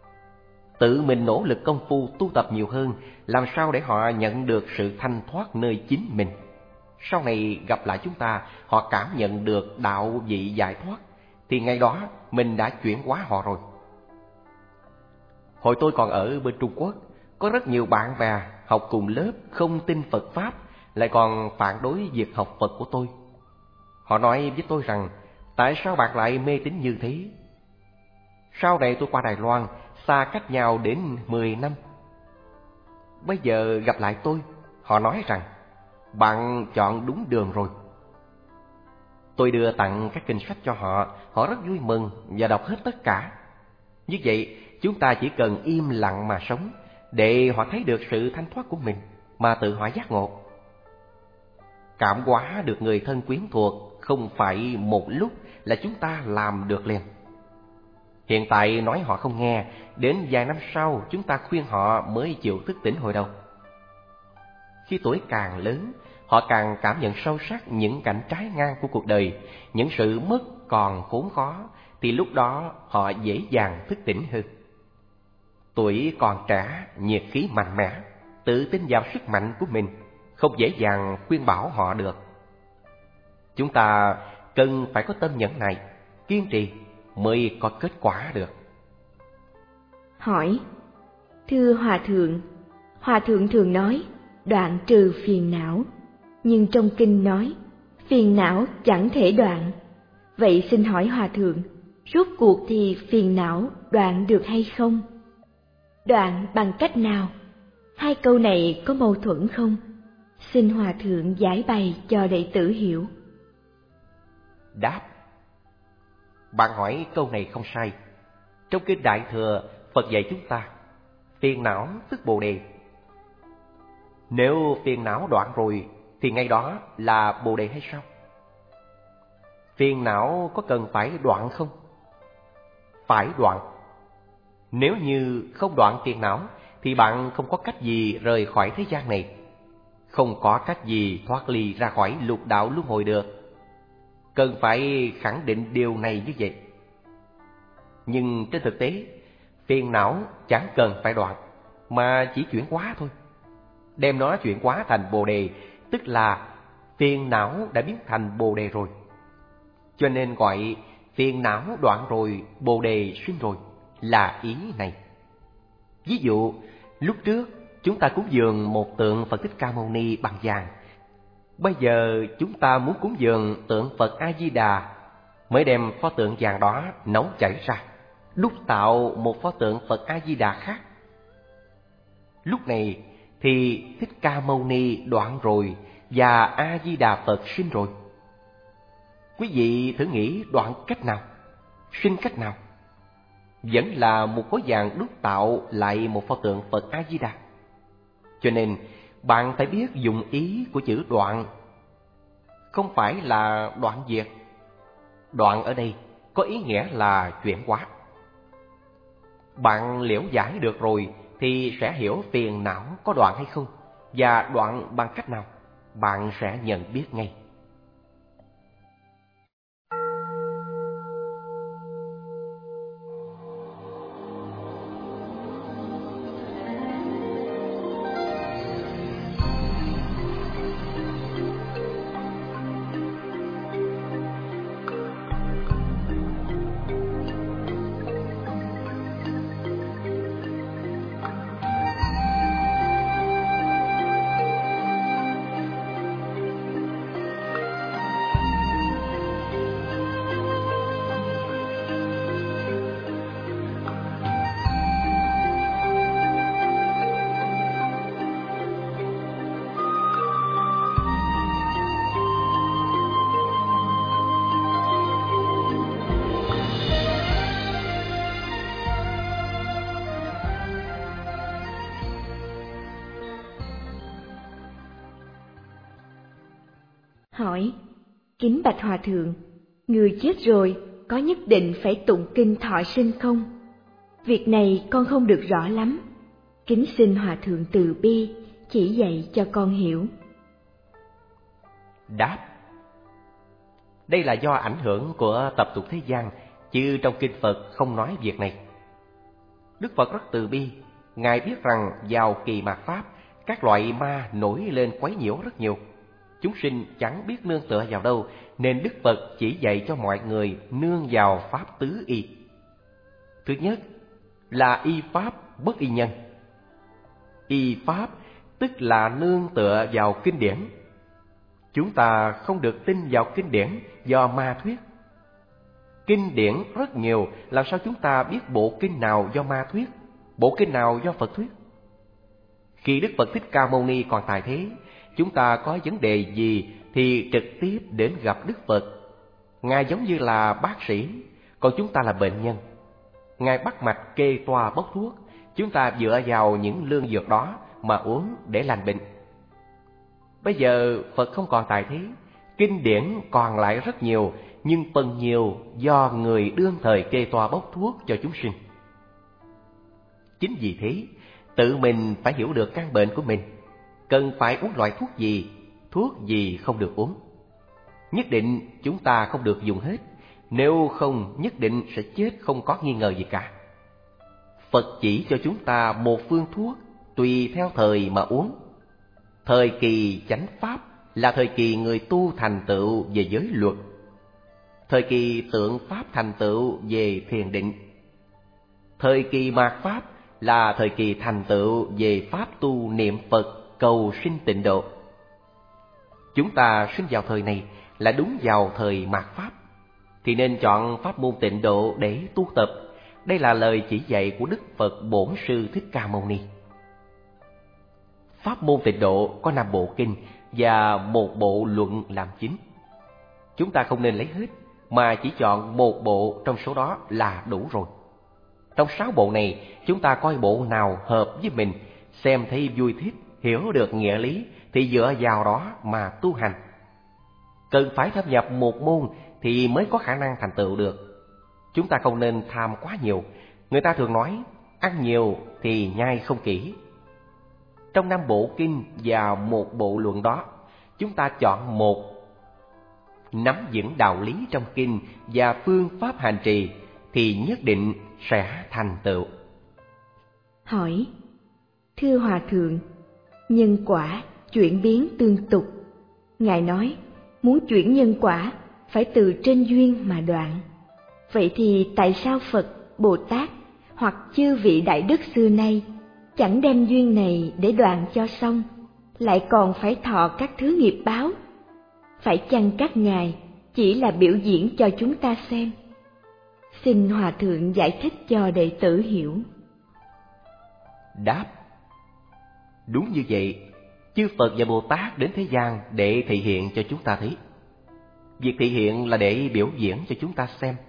Tự mình nỗ lực công phu tu tập nhiều hơn, làm sao để họ nhận được sự thanh thoát nơi chính mình. Sau này gặp lại chúng ta, họ cảm nhận được đạo vị giải thoát, thì ngày đó mình đã chuyển hóa họ rồi. Hồi tôi còn ở bên Trung Quốc, Có rất nhiều bạn bè học cùng lớp không tin Phật Pháp, lại còn phản đối việc học Phật của tôi. Họ nói với tôi rằng, tại sao bạn lại mê tín như thế? Sau này tôi qua Đài Loan, xa cách nhau đến mười năm. Bây giờ gặp lại tôi, họ nói rằng, bạn chọn đúng đường rồi. Tôi đưa tặng các kinh sách cho họ, họ rất vui mừng và đọc hết tất cả. Như vậy, chúng ta chỉ cần im lặng mà sống, để họ thấy được sự thanh thoát của mình, mà tự họ giác ngộ. Cảm hóa được người thân quyến thuộc không phải một lúc là chúng ta làm được liền. Hiện tại nói họ không nghe, đến vài năm sau chúng ta khuyên họ mới chịu thức tỉnh hồi đầu. Khi tuổi càng lớn, họ càng cảm nhận sâu sắc những cảnh trái ngang của cuộc đời, những sự mất còn khốn khó, thì lúc đó họ dễ dàng thức tỉnh hơn. Tuổi còn trẻ, nhiệt khí mạnh mẽ, tự tin vào sức mạnh của mình, không dễ dàng khuyên bảo họ được. Chúng ta cần phải có tâm nhẫn nại, kiên trì mới có kết quả được. Hỏi: thưa Hòa Thượng, Hòa Thượng thường nói đoạn trừ phiền não, nhưng trong kinh nói phiền não chẳng thể đoạn. Vậy xin hỏi Hòa Thượng, rốt cuộc thì phiền não đoạn được hay không? Đoạn bằng cách nào? Hai câu này có mâu thuẫn không? Xin Hòa Thượng giải bày cho đệ tử hiểu. Đáp: bạn hỏi câu này không sai. Trong kinh Đại Thừa, Phật dạy chúng ta, phiền não tức Bồ Đề. Nếu phiền não đoạn rồi, thì ngay đó là Bồ Đề hay sao? Phiền não có cần phải đoạn không? Phải đoạn. Nếu như không đoạn phiền não, thì bạn không có cách gì rời khỏi thế gian này, không có cách gì thoát ly ra khỏi lục đạo luân hồi được. Cần phải khẳng định điều này như vậy. Nhưng trên thực tế, phiền não chẳng cần phải đoạn, mà chỉ chuyển hóa thôi. Đem nó chuyển hóa thành Bồ Đề, tức là phiền não đã biến thành Bồ Đề rồi. Cho nên gọi phiền não đoạn rồi, Bồ Đề sinh rồi, là ý này. Ví dụ, lúc trước chúng ta cúng dường một tượng Phật Thích Ca Mâu Ni bằng vàng. Bây giờ chúng ta muốn cúng dường tượng Phật A Di Đà, mới đem pho tượng vàng đó nấu chảy ra, đúc tạo một pho tượng Phật A Di Đà khác. Lúc này thì Thích Ca Mâu Ni đoạn rồi và A Di Đà Phật sinh rồi. Quý vị thử nghĩ đoạn cách nào, sinh cách nào? Vẫn là một khối vàng đúc tạo lại một pho tượng Phật A Di Đà. Cho nên bạn phải biết dùng ý của chữ đoạn, không phải là đoạn diệt. Đoạn ở đây có ý nghĩa là chuyển hóa. Bạn liễu giải được rồi thì sẽ hiểu phiền não có đoạn hay không, và đoạn bằng cách nào, bạn sẽ nhận biết ngay. Hỏi: kính bạch Hòa Thượng, người chết rồi có nhất định phải tụng kinh thọ sinh không? Việc này con không được rõ lắm. Kính xin Hòa Thượng từ bi chỉ dạy cho con hiểu. Đáp: đây là do ảnh hưởng của tập tục thế gian, chứ trong kinh Phật không nói việc này. Đức Phật rất từ bi, Ngài biết rằng vào kỳ mạt Pháp, các loại ma nổi lên quấy nhiễu rất nhiều. Chúng sinh chẳng biết nương tựa vào đâu, nên Đức Phật chỉ dạy cho mọi người nương vào pháp tứ y. Thứ nhất là y pháp bất y nhân. Y pháp tức là nương tựa vào kinh điển. Chúng ta không được tin vào kinh điển do ma thuyết. Kinh điển rất nhiều, làm sao chúng ta biết bộ kinh nào do ma thuyết, bộ kinh nào do Phật thuyết? Khi Đức Phật Thích Ca Mâu Ni còn tại thế, chúng ta có vấn đề gì thì trực tiếp đến gặp Đức Phật. Ngài giống như là bác sĩ, còn chúng ta là bệnh nhân. Ngài bắt mạch kê toa bốc thuốc, chúng ta dựa vào những lương dược đó mà uống để lành bệnh. Bây giờ Phật không còn tại thế, kinh điển còn lại rất nhiều, nhưng phần nhiều do người đương thời kê toa bốc thuốc cho chúng sinh. Chính vì thế, tự mình phải hiểu được căn bệnh của mình, cần phải uống loại thuốc gì, thuốc gì không được uống. Nhất định chúng ta không được dùng hết, nếu không nhất định sẽ chết không có nghi ngờ gì cả. Phật chỉ cho chúng ta một phương thuốc, tùy theo thời mà uống. Thời kỳ chánh pháp là thời kỳ người tu thành tựu về giới luật. Thời kỳ tượng pháp thành tựu về thiền định. Thời kỳ mạt pháp là thời kỳ thành tựu về pháp tu niệm Phật cầu sinh tịnh độ. Chúng ta sinh vào thời này là đúng vào thời mạt pháp, thì nên chọn pháp môn tịnh độ để tu tập. Đây là lời chỉ dạy của Đức Phật Bổn Sư Thích Ca Mâu Ni. Pháp môn tịnh độ có năm bộ kinh và một bộ luận làm chính. Chúng ta không nên lấy hết, mà chỉ chọn một bộ trong số đó là đủ rồi. Trong sáu bộ này, chúng ta coi bộ nào hợp với mình, xem thấy vui thích, hiểu được nghĩa lý, thì dựa vào đó mà tu hành. Cần phải thâm nhập một môn thì mới có khả năng thành tựu được. Chúng ta không nên tham quá nhiều. Người ta thường nói, ăn nhiều thì nhai không kỹ. Trong năm bộ kinh và một bộ luận đó, chúng ta chọn một, nắm vững đạo lý trong kinh và phương pháp hành trì thì nhất định sẽ thành tựu. Hỏi: thưa Hòa Thượng, nhân quả chuyển biến tương tục. Ngài nói muốn chuyển nhân quả phải từ trên duyên mà đoạn. Vậy thì tại sao Phật, Bồ Tát hoặc chư vị đại đức xưa nay chẳng đem duyên này để đoạn cho xong, lại còn phải thọ các thứ nghiệp báo? Phải chăng các ngài chỉ là biểu diễn cho chúng ta xem? Xin Hòa Thượng giải thích cho đệ tử hiểu. Đáp: đúng như vậy, chư Phật và Bồ Tát đến thế gian để thị hiện cho chúng ta thấy. Việc thị hiện là để biểu diễn cho chúng ta xem.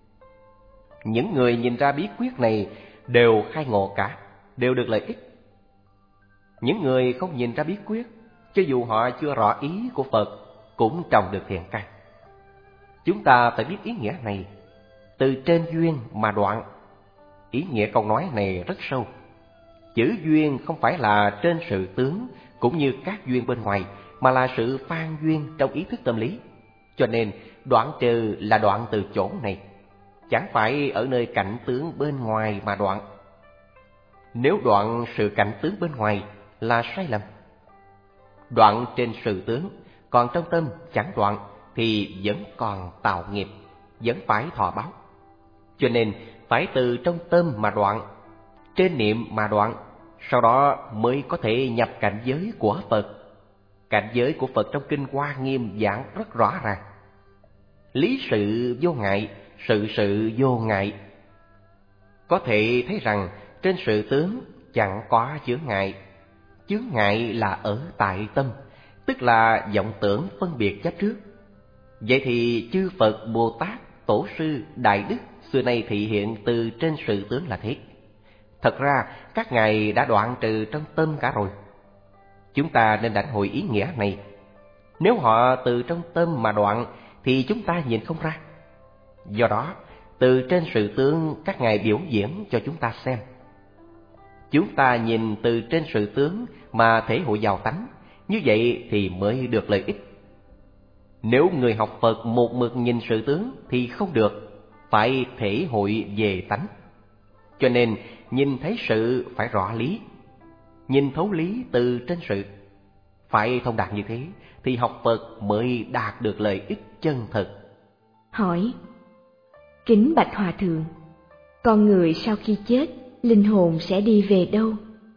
Những người nhìn ra bí quyết này đều khai ngộ cả, đều được lợi ích. Những người không nhìn ra bí quyết, cho dù họ chưa rõ ý của Phật, cũng trồng được thiện căn. Chúng ta phải biết ý nghĩa này, từ trên duyên mà đoạn. Ý nghĩa câu nói này rất sâu. Chữ duyên không phải là trên sự tướng cũng như các duyên bên ngoài, mà là sự phan duyên trong ý thức tâm lý. Cho nên đoạn trừ là đoạn từ chỗ này, chẳng phải ở nơi cảnh tướng bên ngoài mà đoạn. Nếu đoạn sự cảnh tướng bên ngoài là sai lầm. Đoạn trên sự tướng, còn trong tâm chẳng đoạn thì vẫn còn tạo nghiệp, vẫn phải thọ báo. Cho nên phải từ trong tâm mà đoạn, trên niệm mà đoạn, sau đó mới có thể nhập cảnh giới của Phật. Cảnh giới của Phật trong Kinh Hoa Nghiêm giảng rất rõ ràng. Lý sự vô ngại, sự sự vô ngại. Có thể thấy rằng trên sự tướng chẳng có chướng ngại. Chướng ngại là ở tại tâm, tức là vọng tưởng phân biệt chấp trước. Vậy thì chư Phật, Bồ Tát, Tổ sư, Đại Đức xưa nay thị hiện từ trên sự tướng là thế. Thật ra các ngài đã đoạn trừ trong tâm cả rồi. Chúng ta nên lãnh hội ý nghĩa này. Nếu họ từ trong tâm mà đoạn thì chúng ta nhìn không ra. Do đó, từ trên sự tướng các ngài biểu diễn cho chúng ta xem. Chúng ta nhìn từ trên sự tướng mà thể hội vào tánh, như vậy thì mới được lợi ích. Nếu người học Phật một mực nhìn sự tướng thì không được, phải thể hội về tánh. Cho nên nhìn thấy sự phải rõ lý, nhìn thấu lý từ trên sự. Phải thông đạt như thế thì học Phật mới đạt được lợi ích chân thực. Hỏi: kính bạch Hòa Thượng, con người sau khi chết, linh hồn sẽ đi về đâu?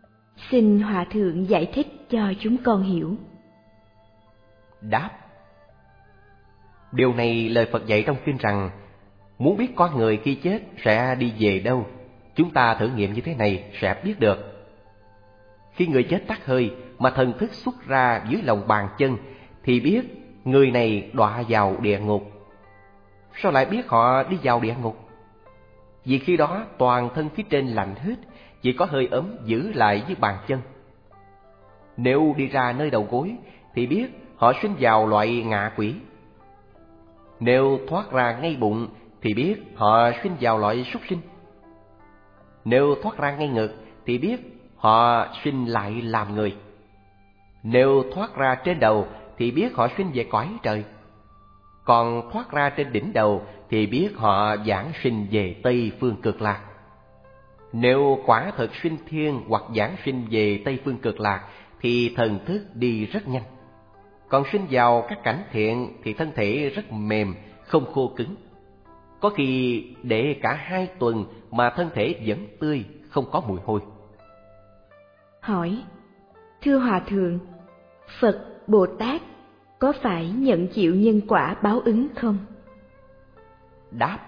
Xin Hòa Thượng giải thích cho chúng con hiểu. Đáp: điều này lời Phật dạy trong kinh rằng, muốn biết con người khi chết sẽ đi về đâu, chúng ta thử nghiệm như thế này sẽ biết được. Khi người chết tắt hơi mà thần thức xuất ra dưới lòng bàn chân thì biết người này đọa vào địa ngục. Sao lại biết họ đi vào địa ngục? Vì khi đó toàn thân phía trên lạnh hết, chỉ có hơi ấm giữ lại dưới bàn chân. Nếu đi ra nơi đầu gối thì biết họ sinh vào loại ngạ quỷ. Nếu thoát ra ngay bụng thì biết họ sinh vào loại súc sinh. Nếu thoát ra ngay ngực thì biết họ sinh lại làm người. Nếu thoát ra trên đầu thì biết họ sinh về cõi trời. Còn thoát ra trên đỉnh đầu thì biết họ giảng sinh về Tây Phương Cực Lạc. Nếu quả thật sinh thiên hoặc giảng sinh về Tây Phương Cực Lạc thì thần thức đi rất nhanh. Còn sinh vào các cảnh thiện thì thân thể rất mềm, không khô cứng. Có khi để cả hai tuần mà thân thể vẫn tươi, không có mùi hôi. Hỏi: thưa Hòa Thượng, Phật, Bồ Tát có phải nhận chịu nhân quả báo ứng không? Đáp: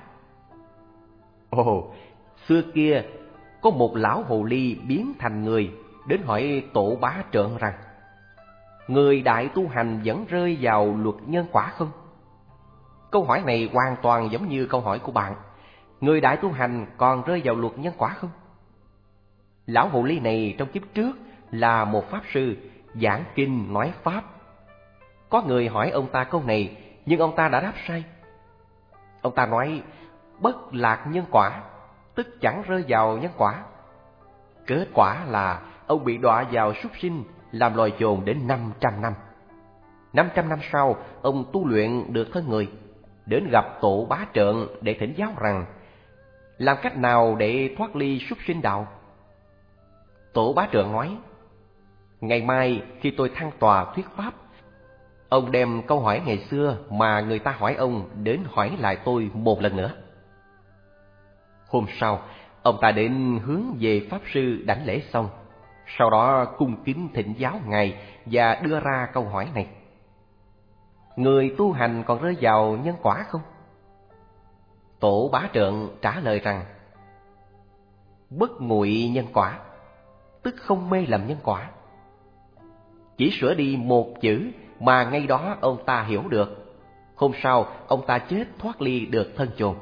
ồ, xưa kia có một lão hồ ly biến thành người đến hỏi Tổ Bá Trợn rằng, người đại tu hành vẫn rơi vào luật nhân quả không? Câu hỏi này hoàn toàn giống như câu hỏi của bạn. Người đại tu hành còn rơi vào luật nhân quả không? Lão hồ ly này trong kiếp trước là một pháp sư giảng kinh nói pháp. Có người hỏi ông ta câu này, nhưng ông ta đã đáp sai. Ông ta nói bất lạc nhân quả, tức chẳng rơi vào nhân quả. Kết quả là ông bị đọa vào súc sinh, làm loài chồn đến năm trăm năm. Năm trăm năm sau, ông tu luyện được thân người, đến gặp Tổ Bá Trợn để thỉnh giáo rằng, làm cách nào để thoát ly súc sinh đạo? Tổ Bá Trợn nói, ngày mai khi tôi thăng tòa thuyết pháp, ông đem câu hỏi ngày xưa mà người ta hỏi ông đến hỏi lại tôi một lần nữa. Hôm sau, ông ta đến hướng về pháp sư đảnh lễ xong, sau đó cung kính thỉnh giáo ngài và đưa ra câu hỏi này: người tu hành còn rơi vào nhân quả không? Tổ Bá Trợn trả lời rằng, bất nguội nhân quả, tức không mê lầm nhân quả. Chỉ sửa đi một chữ mà ngay đó ông ta hiểu được. Hôm sau, ông ta chết thoát ly được thân chồn.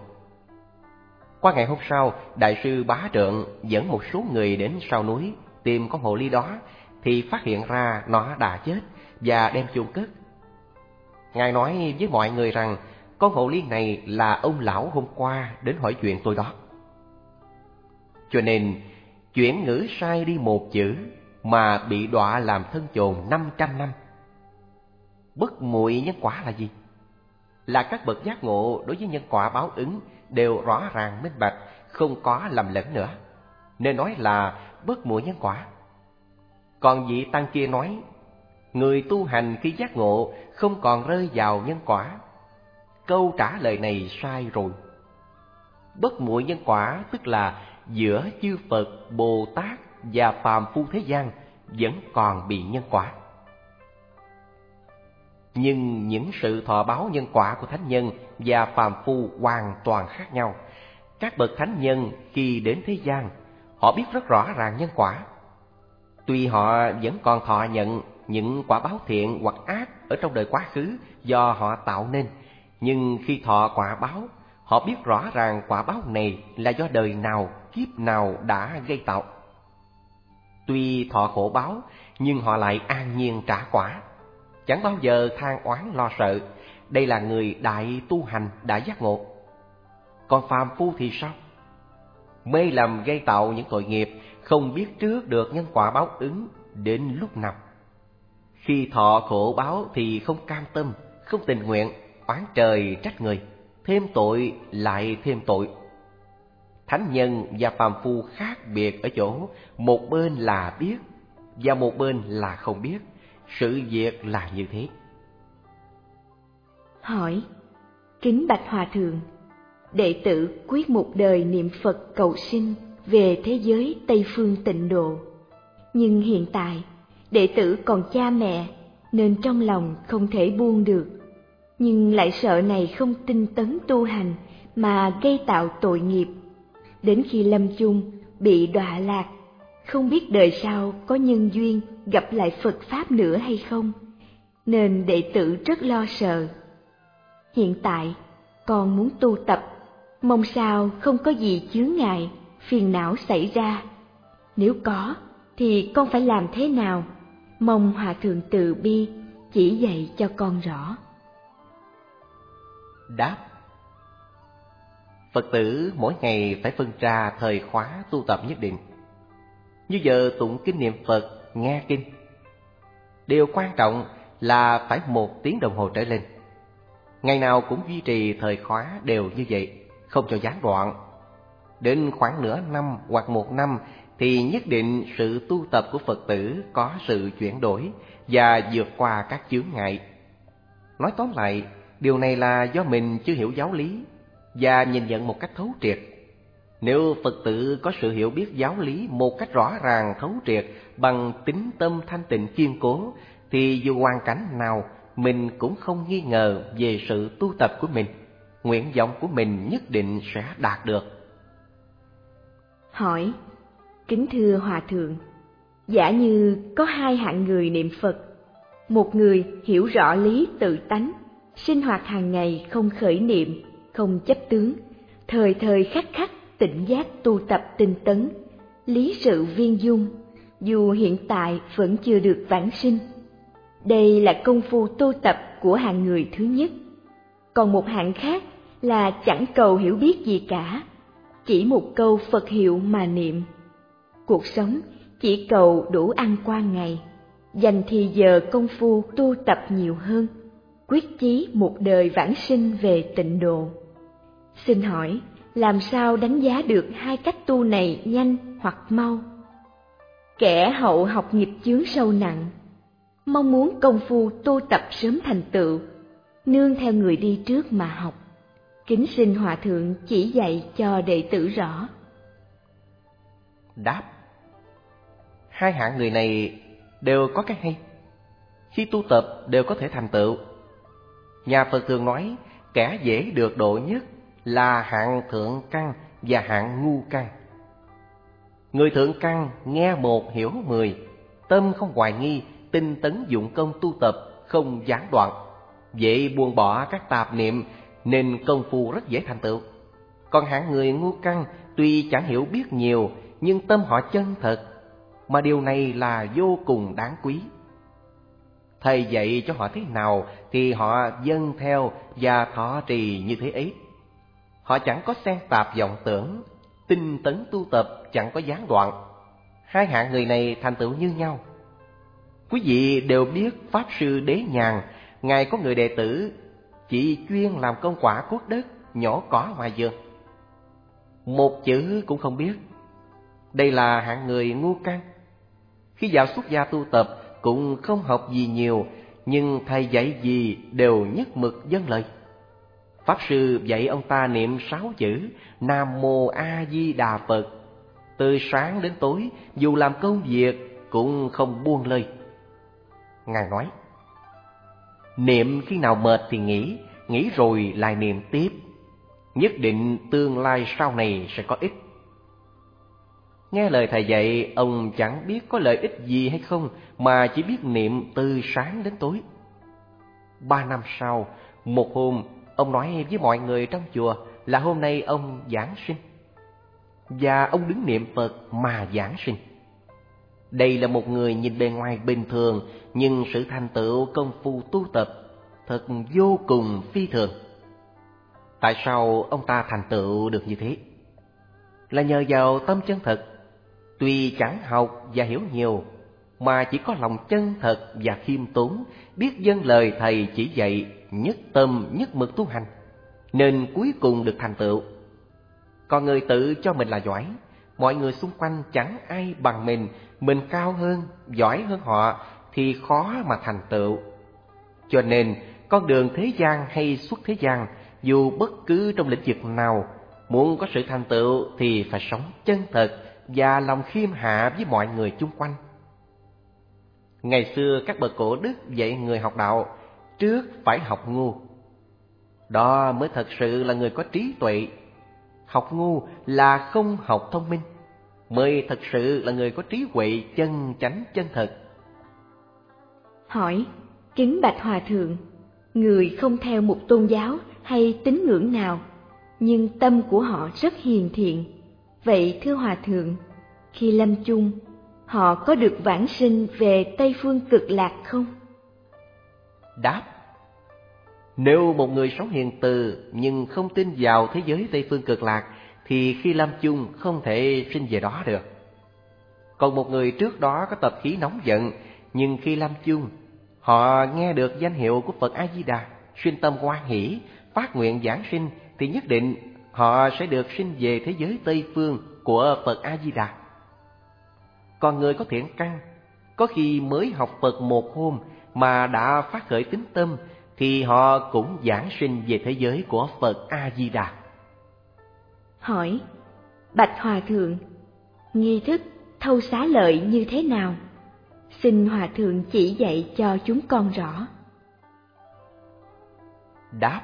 Qua ngày hôm sau, Đại sư Bá Trợn dẫn một số người đến sau núi tìm con hồ ly đó, thì phát hiện ra nó đã chết và đem chôn cất. Ngài nói với mọi người rằng con hồ ly này là ông lão hôm qua đến hỏi chuyện tôi đó. Cho nên chuyển ngữ sai đi một chữ mà bị đọa làm thân chồn năm trăm năm. Bất muội nhân quả là gì? Là các bậc giác ngộ đối với nhân quả báo ứng đều rõ ràng minh bạch, không có lầm lẫn nữa, nên nói là bất muội nhân quả. Còn vị tăng kia nói, người tu hành khi giác ngộ không còn rơi vào nhân quả. Câu trả lời này sai rồi. Bất muội nhân quả tức là giữa chư Phật, Bồ Tát và phàm phu thế gian vẫn còn bị nhân quả. Nhưng những sự thọ báo nhân quả của thánh nhân và phàm phu hoàn toàn khác nhau. Các bậc thánh nhân khi đến thế gian, họ biết rất rõ ràng nhân quả. Tuy họ vẫn còn thọ nhận những quả báo thiện hoặc ác ở trong đời quá khứ do họ tạo nên, nhưng khi thọ quả báo, họ biết rõ ràng quả báo này là do đời nào, kiếp nào đã gây tạo. Tuy thọ khổ báo, nhưng họ lại an nhiên trả quả, chẳng bao giờ than oán lo sợ. Đây là người đại tu hành, đã giác ngộ. Còn phàm phu thì sao? Mê lầm gây tạo những tội nghiệp, không biết trước được nhân quả báo ứng đến lúc nào. Khi thọ khổ báo thì không cam tâm, không tình nguyện, oán trời trách người, thêm tội lại thêm tội. Thánh nhân và phàm phu khác biệt ở chỗ, một bên là biết và một bên là không biết. Sự việc là như thế. Hỏi: kính bạch Hòa Thượng, đệ tử quyết một đời niệm Phật cầu sinh về thế giới Tây Phương Tịnh Độ, Nhưng hiện tại, đệ tử còn cha mẹ, nên trong lòng không thể buông được. Nhưng lại sợ này không tinh tấn tu hành mà gây tạo tội nghiệp. Đến khi lâm chung bị đọa lạc, không biết đời sau có nhân duyên gặp lại Phật Pháp nữa hay không, nên đệ tử rất lo sợ. Hiện tại, con muốn tu tập, mong sao không có gì chướng ngại, phiền não xảy ra. Nếu có, thì con phải làm thế nào? Mong Hòa Thượng từ bi chỉ dạy cho con rõ. Đáp: Phật tử mỗi ngày phải phân ra thời khóa tu tập nhất định. Như giờ tụng kinh niệm Phật, nghe kinh. Điều quan trọng là phải một tiếng đồng hồ trở lên. Ngày nào cũng duy trì thời khóa đều như vậy, không cho gián đoạn. Đến khoảng nửa năm hoặc một năm thì nhất định sự tu tập của Phật tử có sự chuyển đổi và vượt qua các chướng ngại. Nói tóm lại, điều này là do mình chưa hiểu giáo lý và nhìn nhận một cách thấu triệt. Nếu Phật tử có sự hiểu biết giáo lý một cách rõ ràng thấu triệt bằng tín tâm thanh tịnh kiên cố, thì dù hoàn cảnh nào mình cũng không nghi ngờ về sự tu tập của mình. Nguyện vọng của mình nhất định sẽ đạt được. Hỏi: Kính thưa Hòa Thượng, giả như có hai hạng người niệm Phật. Một người hiểu rõ lý tự tánh, sinh hoạt hàng ngày không khởi niệm, không chấp tướng, thời thời khắc khắc tỉnh giác tu tập tinh tấn, lý sự viên dung, dù hiện tại vẫn chưa được vãng sinh. Đây là công phu tu tập của hạng người thứ nhất. Còn một hạng khác là chẳng cầu hiểu biết gì cả, chỉ một câu Phật hiệu mà niệm. Cuộc sống chỉ cầu đủ ăn qua ngày, dành thì giờ công phu tu tập nhiều hơn, quyết chí một đời vãng sinh về tịnh độ. Xin hỏi, làm sao đánh giá được hai cách tu này nhanh hoặc mau? Kẻ hậu học nghiệp chướng sâu nặng, mong muốn công phu tu tập sớm thành tựu, nương theo người đi trước mà học. Kính xin Hòa Thượng chỉ dạy cho đệ tử rõ. Đáp: Hai hạng người này đều có cái hay. Khi tu tập đều có thể thành tựu. Nhà Phật thường nói kẻ dễ được độ nhất là hạng thượng căn và hạng ngu căn. Người thượng căn nghe một hiểu mười, tâm không hoài nghi, tinh tấn dụng công tu tập, không gián đoạn, dễ buông bỏ các tạp niệm nên công phu rất dễ thành tựu. Còn hạng người ngu căn tuy chẳng hiểu biết nhiều nhưng tâm họ chân thật, mà điều này là vô cùng đáng quý. Thầy dạy cho họ thế nào thì họ vâng theo và thọ trì như thế ấy. Họ chẳng có xen tạp vọng tưởng, tinh tấn tu tập chẳng có gián đoạn. Hai hạng người này thành tựu như nhau. Quý vị đều biết Pháp Sư Đế Nhàn, ngài có người đệ tử chỉ chuyên làm công quả cuốc đất, nhổ cỏ ngoài vườn, một chữ cũng không biết. Đây là hạng người ngu căn. Khi vào xuất gia tu tập cũng không học gì nhiều, nhưng thầy dạy gì đều nhất mực vâng lời. Pháp Sư dạy ông ta niệm sáu chữ Nam Mô A Di Đà Phật, từ sáng đến tối, dù làm công việc cũng không buông lời. Ngài nói: niệm khi nào mệt thì nghỉ, nghỉ rồi lại niệm tiếp, nhất định tương lai sau này sẽ có ích. Nghe lời thầy dạy, ông chẳng biết có lợi ích gì hay không, mà chỉ biết niệm từ sáng đến tối. Ba năm sau, một hôm, ông nói với mọi người trong chùa là hôm nay ông giảng sinh, và ông đứng niệm Phật mà giảng sinh. Đây là một người nhìn bề ngoài bình thường, nhưng sự thành tựu công phu tu tập thật vô cùng phi thường. Tại sao ông ta thành tựu được như thế? Là nhờ vào tâm chân thật. Tuy chẳng học và hiểu nhiều, mà chỉ có lòng chân thật và khiêm tốn, biết vâng lời thầy chỉ dạy, nhất tâm nhất mực tu hành, nên cuối cùng được thành tựu. Còn người tự cho mình là giỏi, mọi người xung quanh chẳng ai bằng mình, mình cao hơn, giỏi hơn họ thì khó mà thành tựu. Cho nên con đường thế gian hay xuất thế gian, dù bất cứ trong lĩnh vực nào, muốn có sự thành tựu thì phải sống chân thật và lòng khiêm hạ với mọi người chung quanh, Ngày xưa các bậc cổ đức dạy người học đạo, trước phải học ngu. Đó mới thật sự là người có trí tuệ. Học ngu là không học thông minh, mới thật sự là người có trí huệ chân chánh chân thật. Hỏi, kính bạch Hòa Thượng, người không theo một tôn giáo hay tín ngưỡng nào, nhưng tâm của họ rất hiền thiện. Vậy thưa Hòa Thượng, khi lâm chung, họ có được vãng sinh về Tây Phương Cực Lạc không? Đáp: nếu một người sống hiền từ nhưng không tin vào thế giới Tây Phương Cực Lạc thì khi lâm chung không thể sinh về đó được. Còn một người trước đó có tập khí nóng giận, nhưng khi lâm chung, họ nghe được danh hiệu của Phật A-di-đà, sinh tâm hoan hỷ, phát nguyện giảng sinh, thì nhất định họ sẽ được sinh về thế giới Tây Phương của Phật A-di-đà. Còn người có thiện căn, có khi mới học Phật một hôm mà đã phát khởi tín tâm, thì họ cũng giảng sinh về thế giới của Phật A-di-đà. Hỏi, bạch Hòa Thượng, nghi thức thâu xá lợi như thế nào? Xin Hòa Thượng chỉ dạy cho chúng con rõ. Đáp: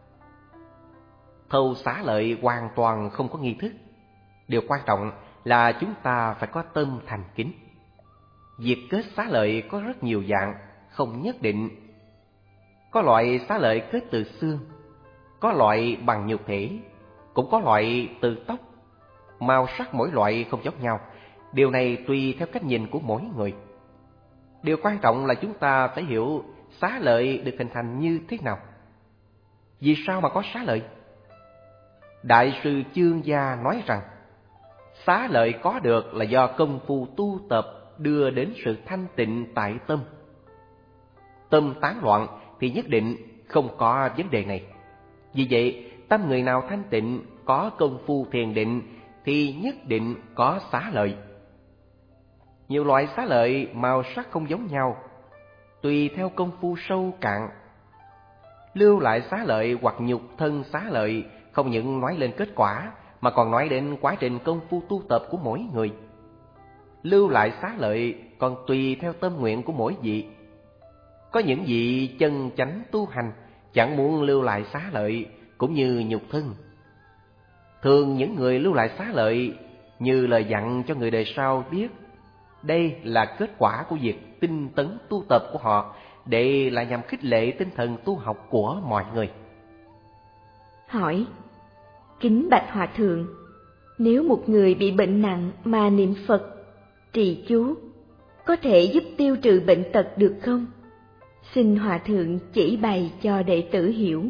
thâu xá lợi hoàn toàn không có nghi thức. Điều quan trọng là chúng ta phải có tâm thành kính. Việc kết xá lợi có rất nhiều dạng, không nhất định. Có loại xá lợi kết từ xương, có loại bằng nhục thể, cũng có loại từ tóc. Màu sắc mỗi loại không giống nhau. Điều này tùy theo cách nhìn của mỗi người. Điều quan trọng là chúng ta phải hiểu xá lợi được hình thành như thế nào. Vì sao mà có xá lợi? Đại sư Chương Gia nói rằng, xá lợi có được là do công phu tu tập đưa đến sự thanh tịnh tại tâm. Tâm tán loạn thì nhất định không có vấn đề này. Vì vậy, tâm người nào thanh tịnh, có công phu thiền định thì nhất định có xá lợi. Nhiều loại xá lợi màu sắc không giống nhau, tùy theo công phu sâu cạn. Lưu lại xá lợi hoặc nhục thân xá lợi không những nói lên kết quả, mà còn nói đến quá trình công phu tu tập của mỗi người. Lưu lại xá lợi còn tùy theo tâm nguyện của mỗi vị. Có những vị chân chánh tu hành chẳng muốn lưu lại xá lợi, cũng như nhục thân. Thường những người lưu lại xá lợi như lời dặn cho người đời sau biết đây là kết quả của việc tinh tấn tu tập của họ, để là nhằm khích lệ tinh thần tu học của mọi người. Hỏi, kính bạch Hòa Thượng, nếu một người bị bệnh nặng mà niệm Phật, trì chú, có thể giúp tiêu trừ bệnh tật được không? Xin Hòa Thượng chỉ bày cho đệ tử hiểu.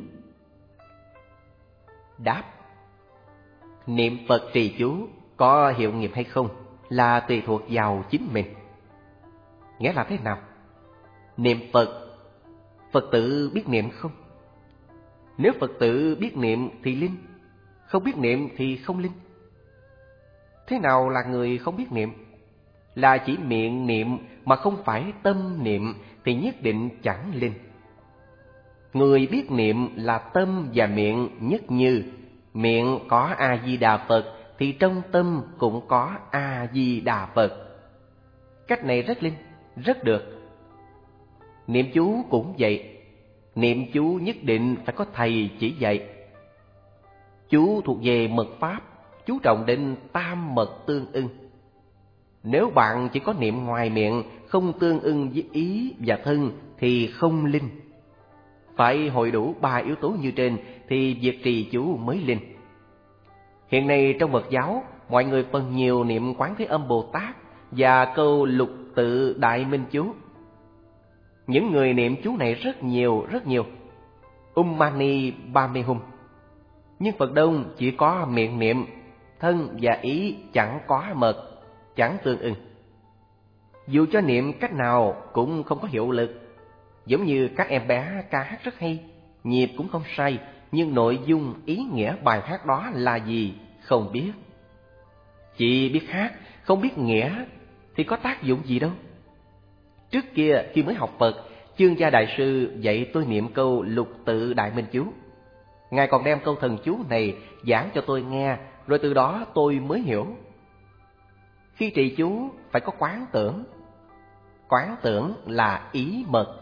Đáp: niệm Phật trì chú có hiệu nghiệp hay không là tùy thuộc vào chính mình. Nghĩa là thế nào? Niệm Phật, Phật tử biết niệm không? Nếu Phật tử biết niệm thì linh, không biết niệm thì không linh. Thế nào là người không biết niệm? Là chỉ miệng niệm mà không phải tâm niệm thì nhất định chẳng linh. Người biết niệm là tâm và miệng nhất như. Miệng có A-di-đà Phật thì trong tâm cũng có A-di-đà Phật. Cách này rất linh, rất được. Niệm chú cũng vậy. Niệm chú nhất định phải có thầy chỉ dạy. Chú thuộc về mật pháp, chú trọng đến tam mật tương ưng. Nếu bạn chỉ có niệm ngoài miệng, không tương ưng với ý và thân thì không linh. Phải hội đủ ba yếu tố như trên thì việc trì chú mới linh. Hiện nay trong Phật giáo, mọi người phần nhiều niệm Quán Thế Âm Bồ Tát và câu Lục Tự Đại Minh Chú. Những người niệm chú này rất nhiều, rất nhiều. Um Mani Padme Hum. Nhưng Phật Đông chỉ có miệng niệm, thân và ý chẳng có mật, chẳng tương ưng. Dù cho niệm cách nào cũng không có hiệu lực. Giống như các em bé ca hát rất hay, nhịp cũng không sai, nhưng nội dung, ý nghĩa bài hát đó là gì không biết. Chỉ biết hát, không biết nghĩa thì có tác dụng gì đâu. Trước kia khi mới học Phật, Chương Gia Đại Sư dạy tôi niệm câu Lục Tự Đại Minh Chú. Ngài còn đem câu thần chú này giảng cho tôi nghe, rồi từ đó tôi mới hiểu. Khi trì chú phải có quán tưởng. quán tưởng là ý mật.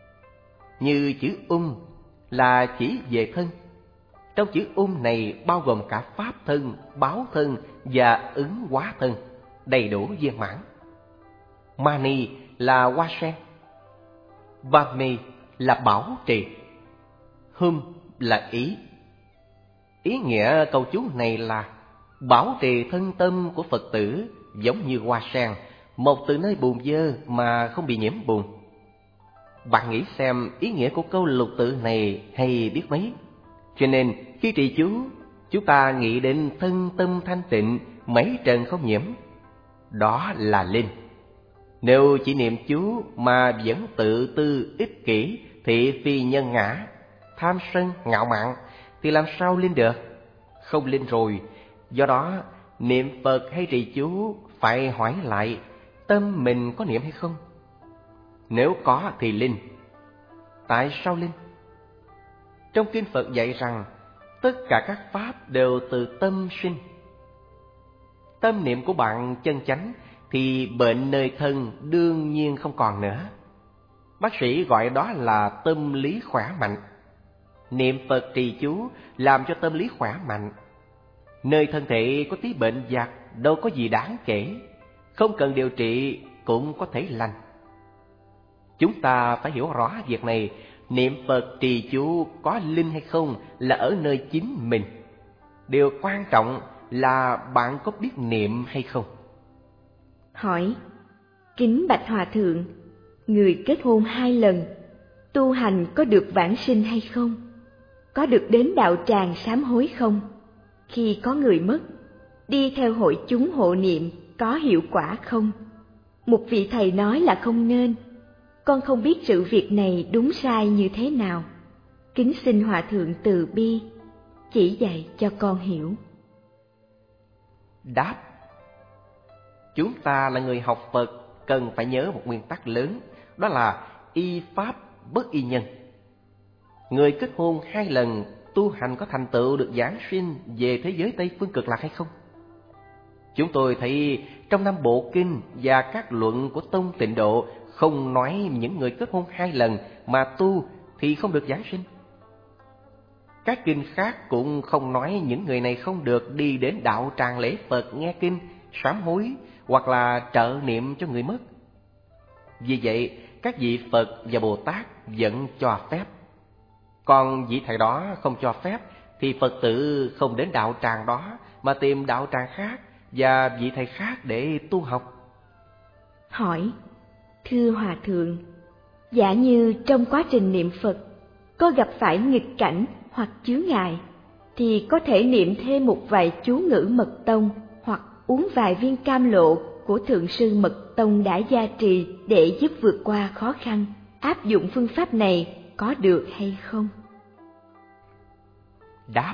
Như chữ ung là chỉ về thân. Trong chữ ung này bao gồm cả pháp thân, báo thân và ứng hóa thân, đầy đủ viên mãn. Mani là hoa sen, Vami là bảo trì, Hum là ý. Ý nghĩa câu chú này là bảo trì thân tâm của Phật tử giống như hoa sen, mọc từ nơi bùn dơ mà không bị nhiễm bùn. Bạn nghĩ xem ý nghĩa của câu lục tự này hay biết mấy. Cho nên khi trì chú, chúng ta nghĩ đến thân tâm thanh tịnh, mấy trần không nhiễm. Đó là linh. Nếu chỉ niệm chú mà vẫn tự tư ích kỷ, thị phi nhân ngã, tham sân ngạo mạn, thì làm sao linh được? Không linh rồi. Do đó niệm Phật hay trì chú phải hỏi lại tâm mình có niệm hay không. Nếu có thì linh. Tại sao linh? Trong kinh Phật dạy rằng tất cả các pháp đều từ tâm sinh. Tâm niệm của bạn chân chánh thì bệnh nơi thân đương nhiên không còn nữa. Bác sĩ gọi đó là tâm lý khỏe mạnh. Niệm Phật trì chú làm cho tâm lý khỏe mạnh. Nơi thân thể có tí bệnh vặt đâu có gì đáng kể, không cần điều trị cũng có thể lành. Chúng ta phải hiểu rõ việc này. Niệm Phật trì chú có linh hay không là ở nơi chính mình. Điều quan trọng là bạn có biết niệm hay không. Hỏi: kính bạch Hòa Thượng, người kết hôn hai lần, tu hành có được vãng sinh hay không? Có được đến đạo tràng sám hối không? Khi có người mất, đi theo hội chúng hộ niệm có hiệu quả không? Một vị thầy nói là không nên. Con không biết sự việc này đúng sai như thế nào. Kính xin Hòa Thượng từ bi, chỉ dạy cho con hiểu. Đáp: chúng ta là người học Phật cần phải nhớ một nguyên tắc lớn, đó là y pháp bất y nhân. Người kết hôn hai lần tu hành có thành tựu được giáng sinh về thế giới Tây Phương Cực Lạc hay không? Chúng tôi thấy trong năm bộ kinh và các luận của Tông Tịnh Độ không nói những người kết hôn hai lần mà tu thì không được giáng sinh. Các kinh khác cũng không nói những người này không được đi đến đạo tràng lễ Phật nghe kinh, sám hối hoặc là trợ niệm cho người mất. Vì vậy, các vị Phật và Bồ Tát vẫn cho phép. Còn vị thầy đó không cho phép thì Phật tử không đến đạo tràng đó mà tìm đạo tràng khác và vị thầy khác để tu học. Hỏi: thưa Hòa Thượng, giả như trong quá trình niệm Phật có gặp phải nghịch cảnh hoặc chướng ngại, thì có thể niệm thêm một vài chú ngữ mật tông hoặc uống vài viên cam lộ của Thượng sư Mật Tông đã gia trì để giúp vượt qua khó khăn. Áp dụng phương pháp này có được hay không? Đáp: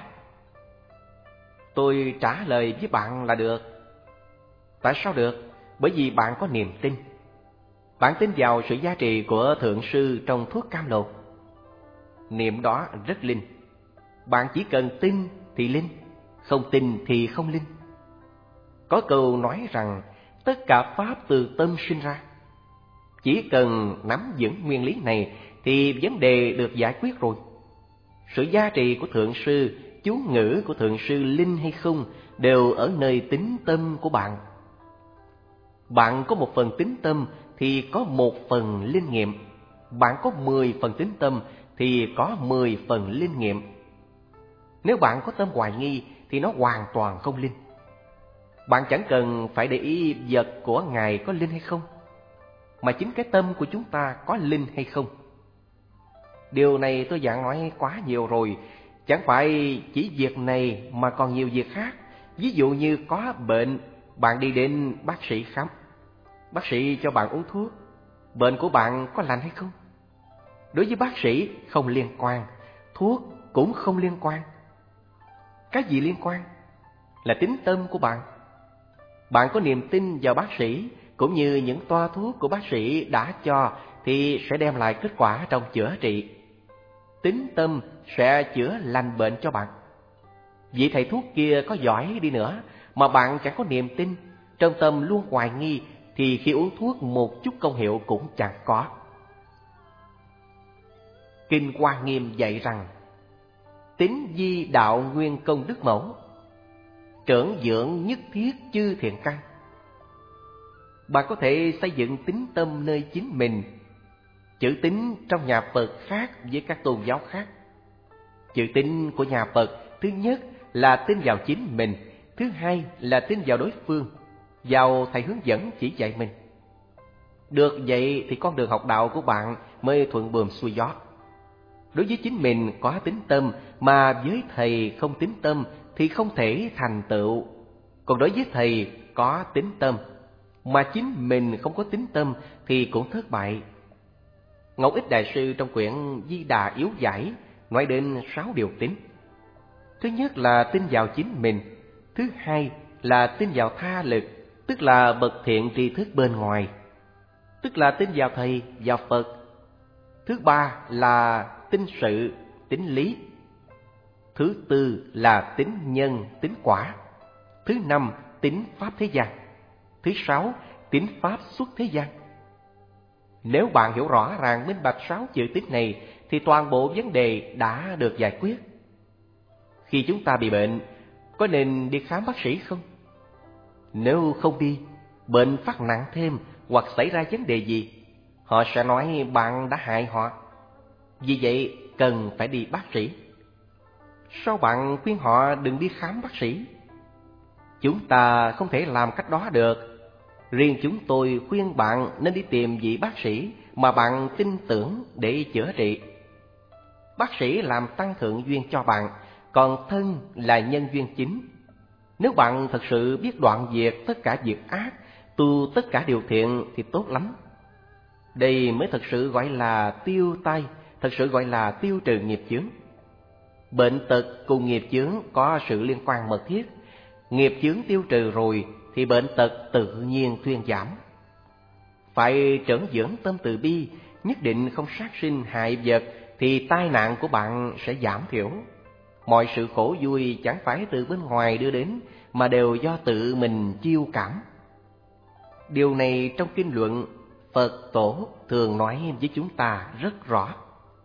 tôi trả lời với bạn là được. Tại sao được? Bởi vì bạn có niềm tin. Bạn tin vào sự gia trì của Thượng sư trong thuốc cam lộ. Niệm đó rất linh. Bạn chỉ cần tin thì linh, không tin thì không linh. Có câu nói rằng tất cả pháp từ tâm sinh ra. Chỉ cần nắm vững nguyên lý này thì vấn đề được giải quyết rồi. Sự gia trì của Thượng sư, chú ngữ của Thượng sư linh hay không đều ở nơi tín tâm của bạn. Bạn có một phần tín tâm thì có một phần linh nghiệm. Bạn có mười phần tín tâm thì có mười phần linh nghiệm. Nếu bạn có tâm hoài nghi thì nó hoàn toàn không linh. Bạn chẳng cần phải để ý vật của Ngài có linh hay không, mà chính cái tâm của chúng ta có linh hay không. Điều này tôi đã nói quá nhiều rồi. Chẳng phải chỉ việc này mà còn nhiều việc khác. Ví dụ như có bệnh, bạn đi đến bác sĩ khám. Bác sĩ cho bạn uống thuốc. Bệnh của bạn có lành hay không? Đối với bác sĩ không liên quan, thuốc cũng không liên quan. Cái gì liên quan? Là tín tâm của bạn. Bạn có niềm tin vào bác sĩ cũng như những toa thuốc của bác sĩ đã cho thì sẽ đem lại kết quả trong chữa trị. Tín tâm sẽ chữa lành bệnh cho bạn. Vị thầy thuốc kia có giỏi đi nữa mà bạn chẳng có niềm tin, trong tâm luôn hoài nghi thì khi uống thuốc một chút công hiệu cũng chẳng có. Kinh Hoa Nghiêm dạy rằng, tín di đạo nguyên công đức mẫu, trưởng dưỡng nhất thiết chư thiện căn. Bạn có thể xây dựng tín tâm nơi chính mình. Chữ tín trong nhà Phật khác với các tôn giáo khác. Chữ tín của nhà Phật thứ nhất là tin vào chính mình, thứ hai là tin vào đối phương, vào thầy hướng dẫn chỉ dạy mình. Được vậy thì con đường học đạo của bạn mới thuận buồm xuôi gió. Đối với chính mình có tín tâm, mà với thầy không tín tâm thì không thể thành tựu. Còn đối với thầy có tín tâm, mà chính mình không có tín tâm thì cũng thất bại. Ngẫu Ích Đại Sư trong quyển Di Đà Yếu Giải nói đến sáu điều tín. Thứ nhất là tin vào chính mình, thứ hai là tin vào tha lực, tức là bậc thiện tri thức bên ngoài, tức là tin vào thầy, vào Phật. Thứ ba là tin sự, tín lý. Thứ tư là tín nhân, tín quả. Thứ năm, tín pháp thế gian. Thứ sáu, tín pháp xuất thế gian. Nếu bạn hiểu rõ ràng minh bạch sáu chữ tín này thì toàn bộ vấn đề đã được giải quyết. Khi chúng ta bị bệnh, có nên đi khám bác sĩ không? Nếu không đi, bệnh phát nặng thêm hoặc xảy ra vấn đề gì, họ sẽ nói bạn đã hại họ. Vì vậy, cần phải đi bác sĩ. Sao bạn khuyên họ đừng đi khám bác sĩ? Chúng ta không thể làm cách đó được. Riêng chúng tôi khuyên bạn nên đi tìm vị bác sĩ mà bạn tin tưởng để chữa trị. Bác sĩ làm tăng thượng duyên cho bạn, còn thân là nhân duyên chính. Nếu bạn thật sự biết đoạn diệt tất cả việc ác, tu tất cả điều thiện thì tốt lắm. Đây mới thật sự gọi là tiêu tai, thật sự gọi là tiêu trừ nghiệp chướng. Bệnh tật cùng nghiệp chướng có sự liên quan mật thiết. Nghiệp chướng tiêu trừ rồi thì bệnh tật tự nhiên thuyên giảm. Phải trấn dưỡng tâm từ bi, nhất định không sát sinh hại vật thì tai nạn của bạn sẽ giảm thiểu. Mọi sự khổ vui chẳng phải từ bên ngoài đưa đến, mà đều do tự mình chiêu cảm. Điều này trong kinh luận Phật Tổ thường nói với chúng ta rất rõ.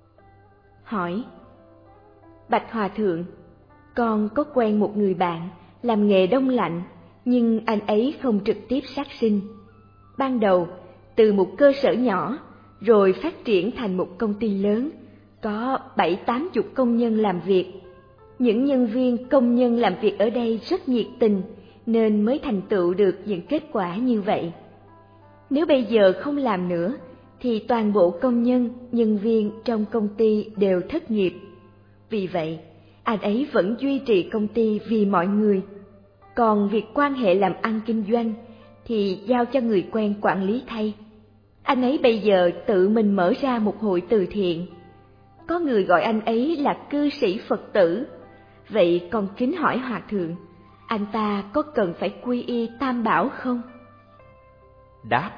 Hỏi: Bạch Hòa Thượng, con có quen một người bạn làm nghề đông lạnh, nhưng anh ấy không trực tiếp sát sinh. Ban đầu từ một cơ sở nhỏ, rồi phát triển thành một công ty lớn, có bảy tám chục công nhân làm việc. Những nhân viên công nhân làm việc ở đây rất nhiệt tình, nên mới thành tựu được những kết quả như vậy. Nếu bây giờ không làm nữa, thì toàn bộ công nhân, nhân viên trong công ty đều thất nghiệp. Vì vậy, anh ấy vẫn duy trì công ty vì mọi người. Còn việc quan hệ làm ăn kinh doanh thì giao cho người quen quản lý thay. Anh ấy bây giờ tự mình mở ra một hội từ thiện. Có người gọi anh ấy là cư sĩ Phật tử. Vậy con kính hỏi Hòa Thượng, anh ta có cần phải quy y Tam Bảo không? Đáp: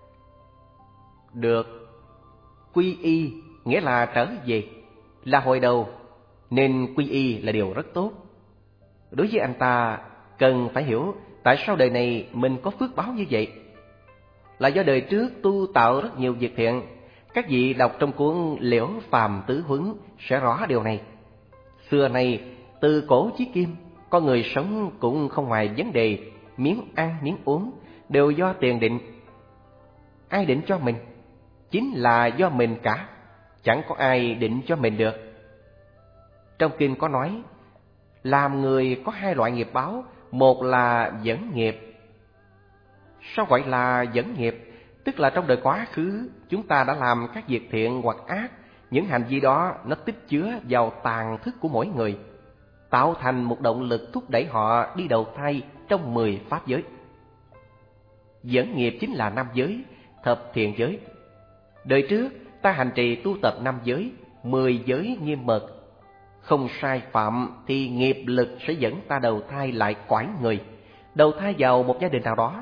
được. Quy y nghĩa là trở về, là hồi đầu, nên quy y là điều rất tốt. Đối với anh ta, cần phải hiểu tại sao đời này mình có phước báo như vậy. Là do đời trước tu tạo rất nhiều việc thiện. Các vị đọc trong cuốn Liễu Phàm Tứ Huấn sẽ rõ điều này. Xưa nay, từ cổ chí kim, con người sống cũng không ngoài vấn đề miếng ăn miếng uống đều do tiền định. Ai định cho mình? Chính là do mình cả, chẳng có ai định cho mình được. Trong kinh có nói, làm người có hai loại nghiệp báo, một là dẫn nghiệp. Sao gọi là dẫn nghiệp? Tức là trong đời quá khứ, chúng ta đã làm các việc thiện hoặc ác. Những hành vi đó nó tích chứa vào tàng thức của mỗi người, tạo thành một động lực thúc đẩy họ đi đầu thai trong mười pháp giới. Dẫn nghiệp chính là năm giới, thập thiện giới. Đời trước ta hành trì tu tập năm giới, mười giới nghiêm mật. Không sai phạm thì nghiệp lực sẽ dẫn ta đầu thai lại cõi người, đầu thai vào một gia đình nào đó.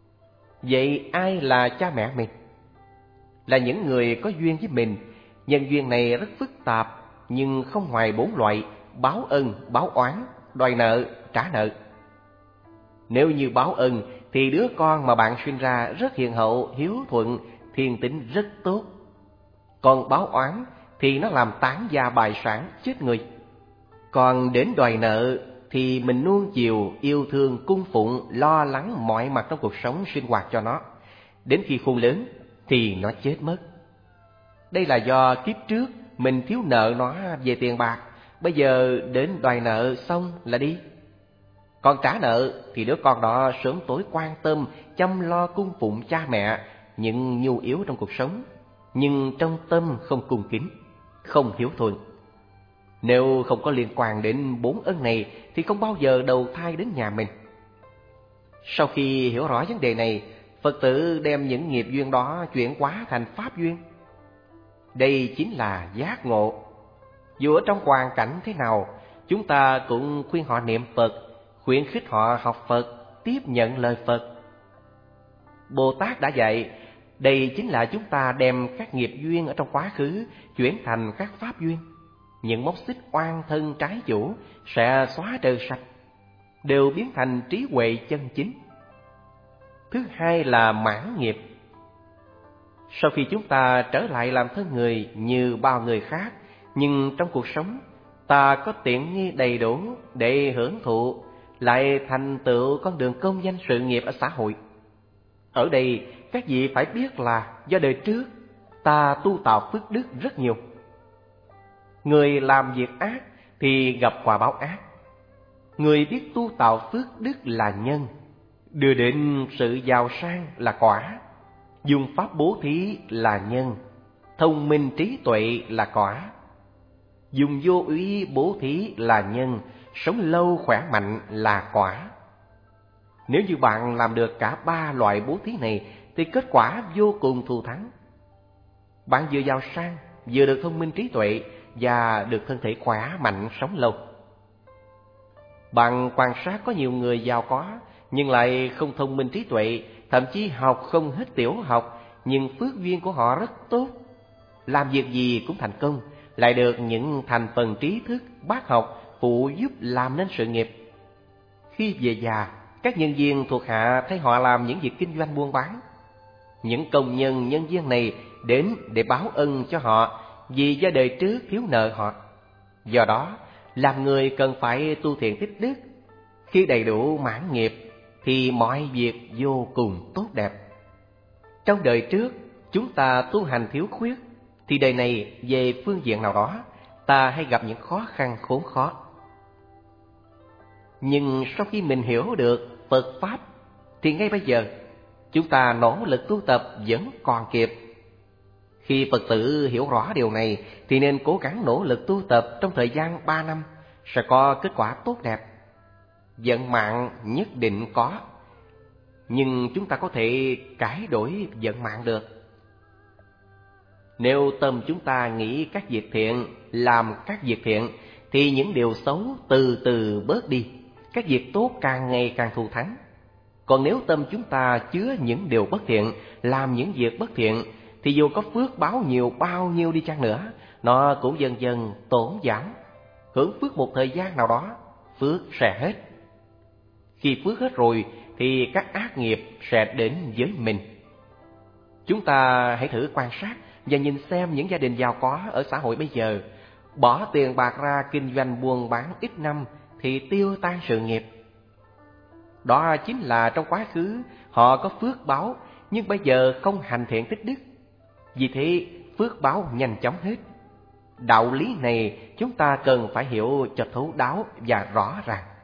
Vậy ai là cha mẹ mình? Là những người có duyên với mình. Nhân duyên này rất phức tạp, nhưng không ngoài bốn loại: báo ân, báo oán, đòi nợ, trả nợ. Nếu như báo ân thì đứa con mà bạn sinh ra rất hiền hậu, hiếu thuận, thiên tính rất tốt. Còn báo oán thì nó làm tán gia bại sản, chết người. Còn đến đòi nợ thì mình nuông chiều, yêu thương, cung phụng, lo lắng mọi mặt trong cuộc sống sinh hoạt cho nó. Đến khi khôn lớn thì nó chết mất. Đây là do kiếp trước mình thiếu nợ nó về tiền bạc, bây giờ đến đòi nợ xong là đi. Còn trả nợ thì đứa con đó sớm tối quan tâm, chăm lo cung phụng cha mẹ, những nhu yếu trong cuộc sống, nhưng trong tâm không cung kính, không hiếu thuận. Nếu không có liên quan đến bốn ân này thì không bao giờ đầu thai đến nhà mình. Sau khi hiểu rõ vấn đề này, Phật tử đem những nghiệp duyên đó chuyển hóa thành pháp duyên. Đây chính là giác ngộ. Dù ở trong hoàn cảnh thế nào, chúng ta cũng khuyên họ niệm Phật, khuyến khích họ học Phật, tiếp nhận lời Phật. Bồ Tát đã dạy, đây chính là chúng ta đem các nghiệp duyên ở trong quá khứ chuyển thành các pháp duyên. Những móc xích oan thân trái chủ sẽ xóa trừ sạch, đều biến thành trí huệ chân chính. Thứ hai là mãn nghiệp. Sau khi chúng ta trở lại làm thân người như bao người khác, nhưng trong cuộc sống ta có tiện nghi đầy đủ để hưởng thụ, lại thành tựu con đường công danh sự nghiệp ở xã hội. Ở đây các vị phải biết là do đời trước ta tu tạo phước đức rất nhiều. Người làm việc ác thì gặp quả báo ác. Người biết tu tạo phước đức là nhân, đưa đến sự giàu sang là quả. Dùng pháp bố thí là nhân, thông minh trí tuệ là quả. Dùng vô úy bố thí là nhân, sống lâu khỏe mạnh là quả. Nếu như bạn làm được cả ba loại bố thí này thì kết quả vô cùng thù thắng. Bạn vừa giàu sang, vừa được thông minh trí tuệ và được thân thể khỏe mạnh sống lâu. Bạn quan sát có nhiều người giàu có nhưng lại không thông minh trí tuệ, thậm chí học không hết tiểu học, nhưng phước duyên của họ rất tốt. Làm việc gì cũng thành công, lại được những thành phần trí thức, bác học phụ giúp làm nên sự nghiệp. Khi về già, các nhân viên thuộc hạ thấy họ làm những việc kinh doanh buôn bán. Những công nhân nhân viên này đến để báo ân cho họ vì do đời trước thiếu nợ họ. Do đó, làm người cần phải tu thiện tích đức. Khi đầy đủ mãn nghiệp thì mọi việc vô cùng tốt đẹp. Trong đời trước, chúng ta tu hành thiếu khuyết, thì đời này về phương diện nào đó, ta hay gặp những khó khăn khốn khó. Nhưng sau khi mình hiểu được Phật Pháp, thì ngay bây giờ, chúng ta nỗ lực tu tập vẫn còn kịp. Khi Phật tử hiểu rõ điều này, thì nên cố gắng nỗ lực tu tập trong thời gian ba năm, sẽ có kết quả tốt đẹp. Vận mạng nhất định có, nhưng chúng ta có thể cải đổi vận mạng được. Nếu tâm chúng ta nghĩ các việc thiện, làm các việc thiện, thì những điều xấu từ từ bớt đi, các việc tốt càng ngày càng thù thắng. Còn nếu tâm chúng ta chứa những điều bất thiện, làm những việc bất thiện, thì dù có phước báo nhiều bao nhiêu đi chăng nữa, nó cũng dần dần tổn giảm. Hưởng phước một thời gian nào đó, phước sẽ hết. Khi phước hết rồi thì các ác nghiệp sẽ đến với mình. Chúng ta hãy thử quan sát và nhìn xem những gia đình giàu có ở xã hội bây giờ, bỏ tiền bạc ra kinh doanh buôn bán ít năm thì tiêu tan sự nghiệp. Đó chính là trong quá khứ họ có phước báo, nhưng bây giờ không hành thiện tích đức. Vì thế phước báo nhanh chóng hết. Đạo lý này chúng ta cần phải hiểu cho thấu đáo và rõ ràng.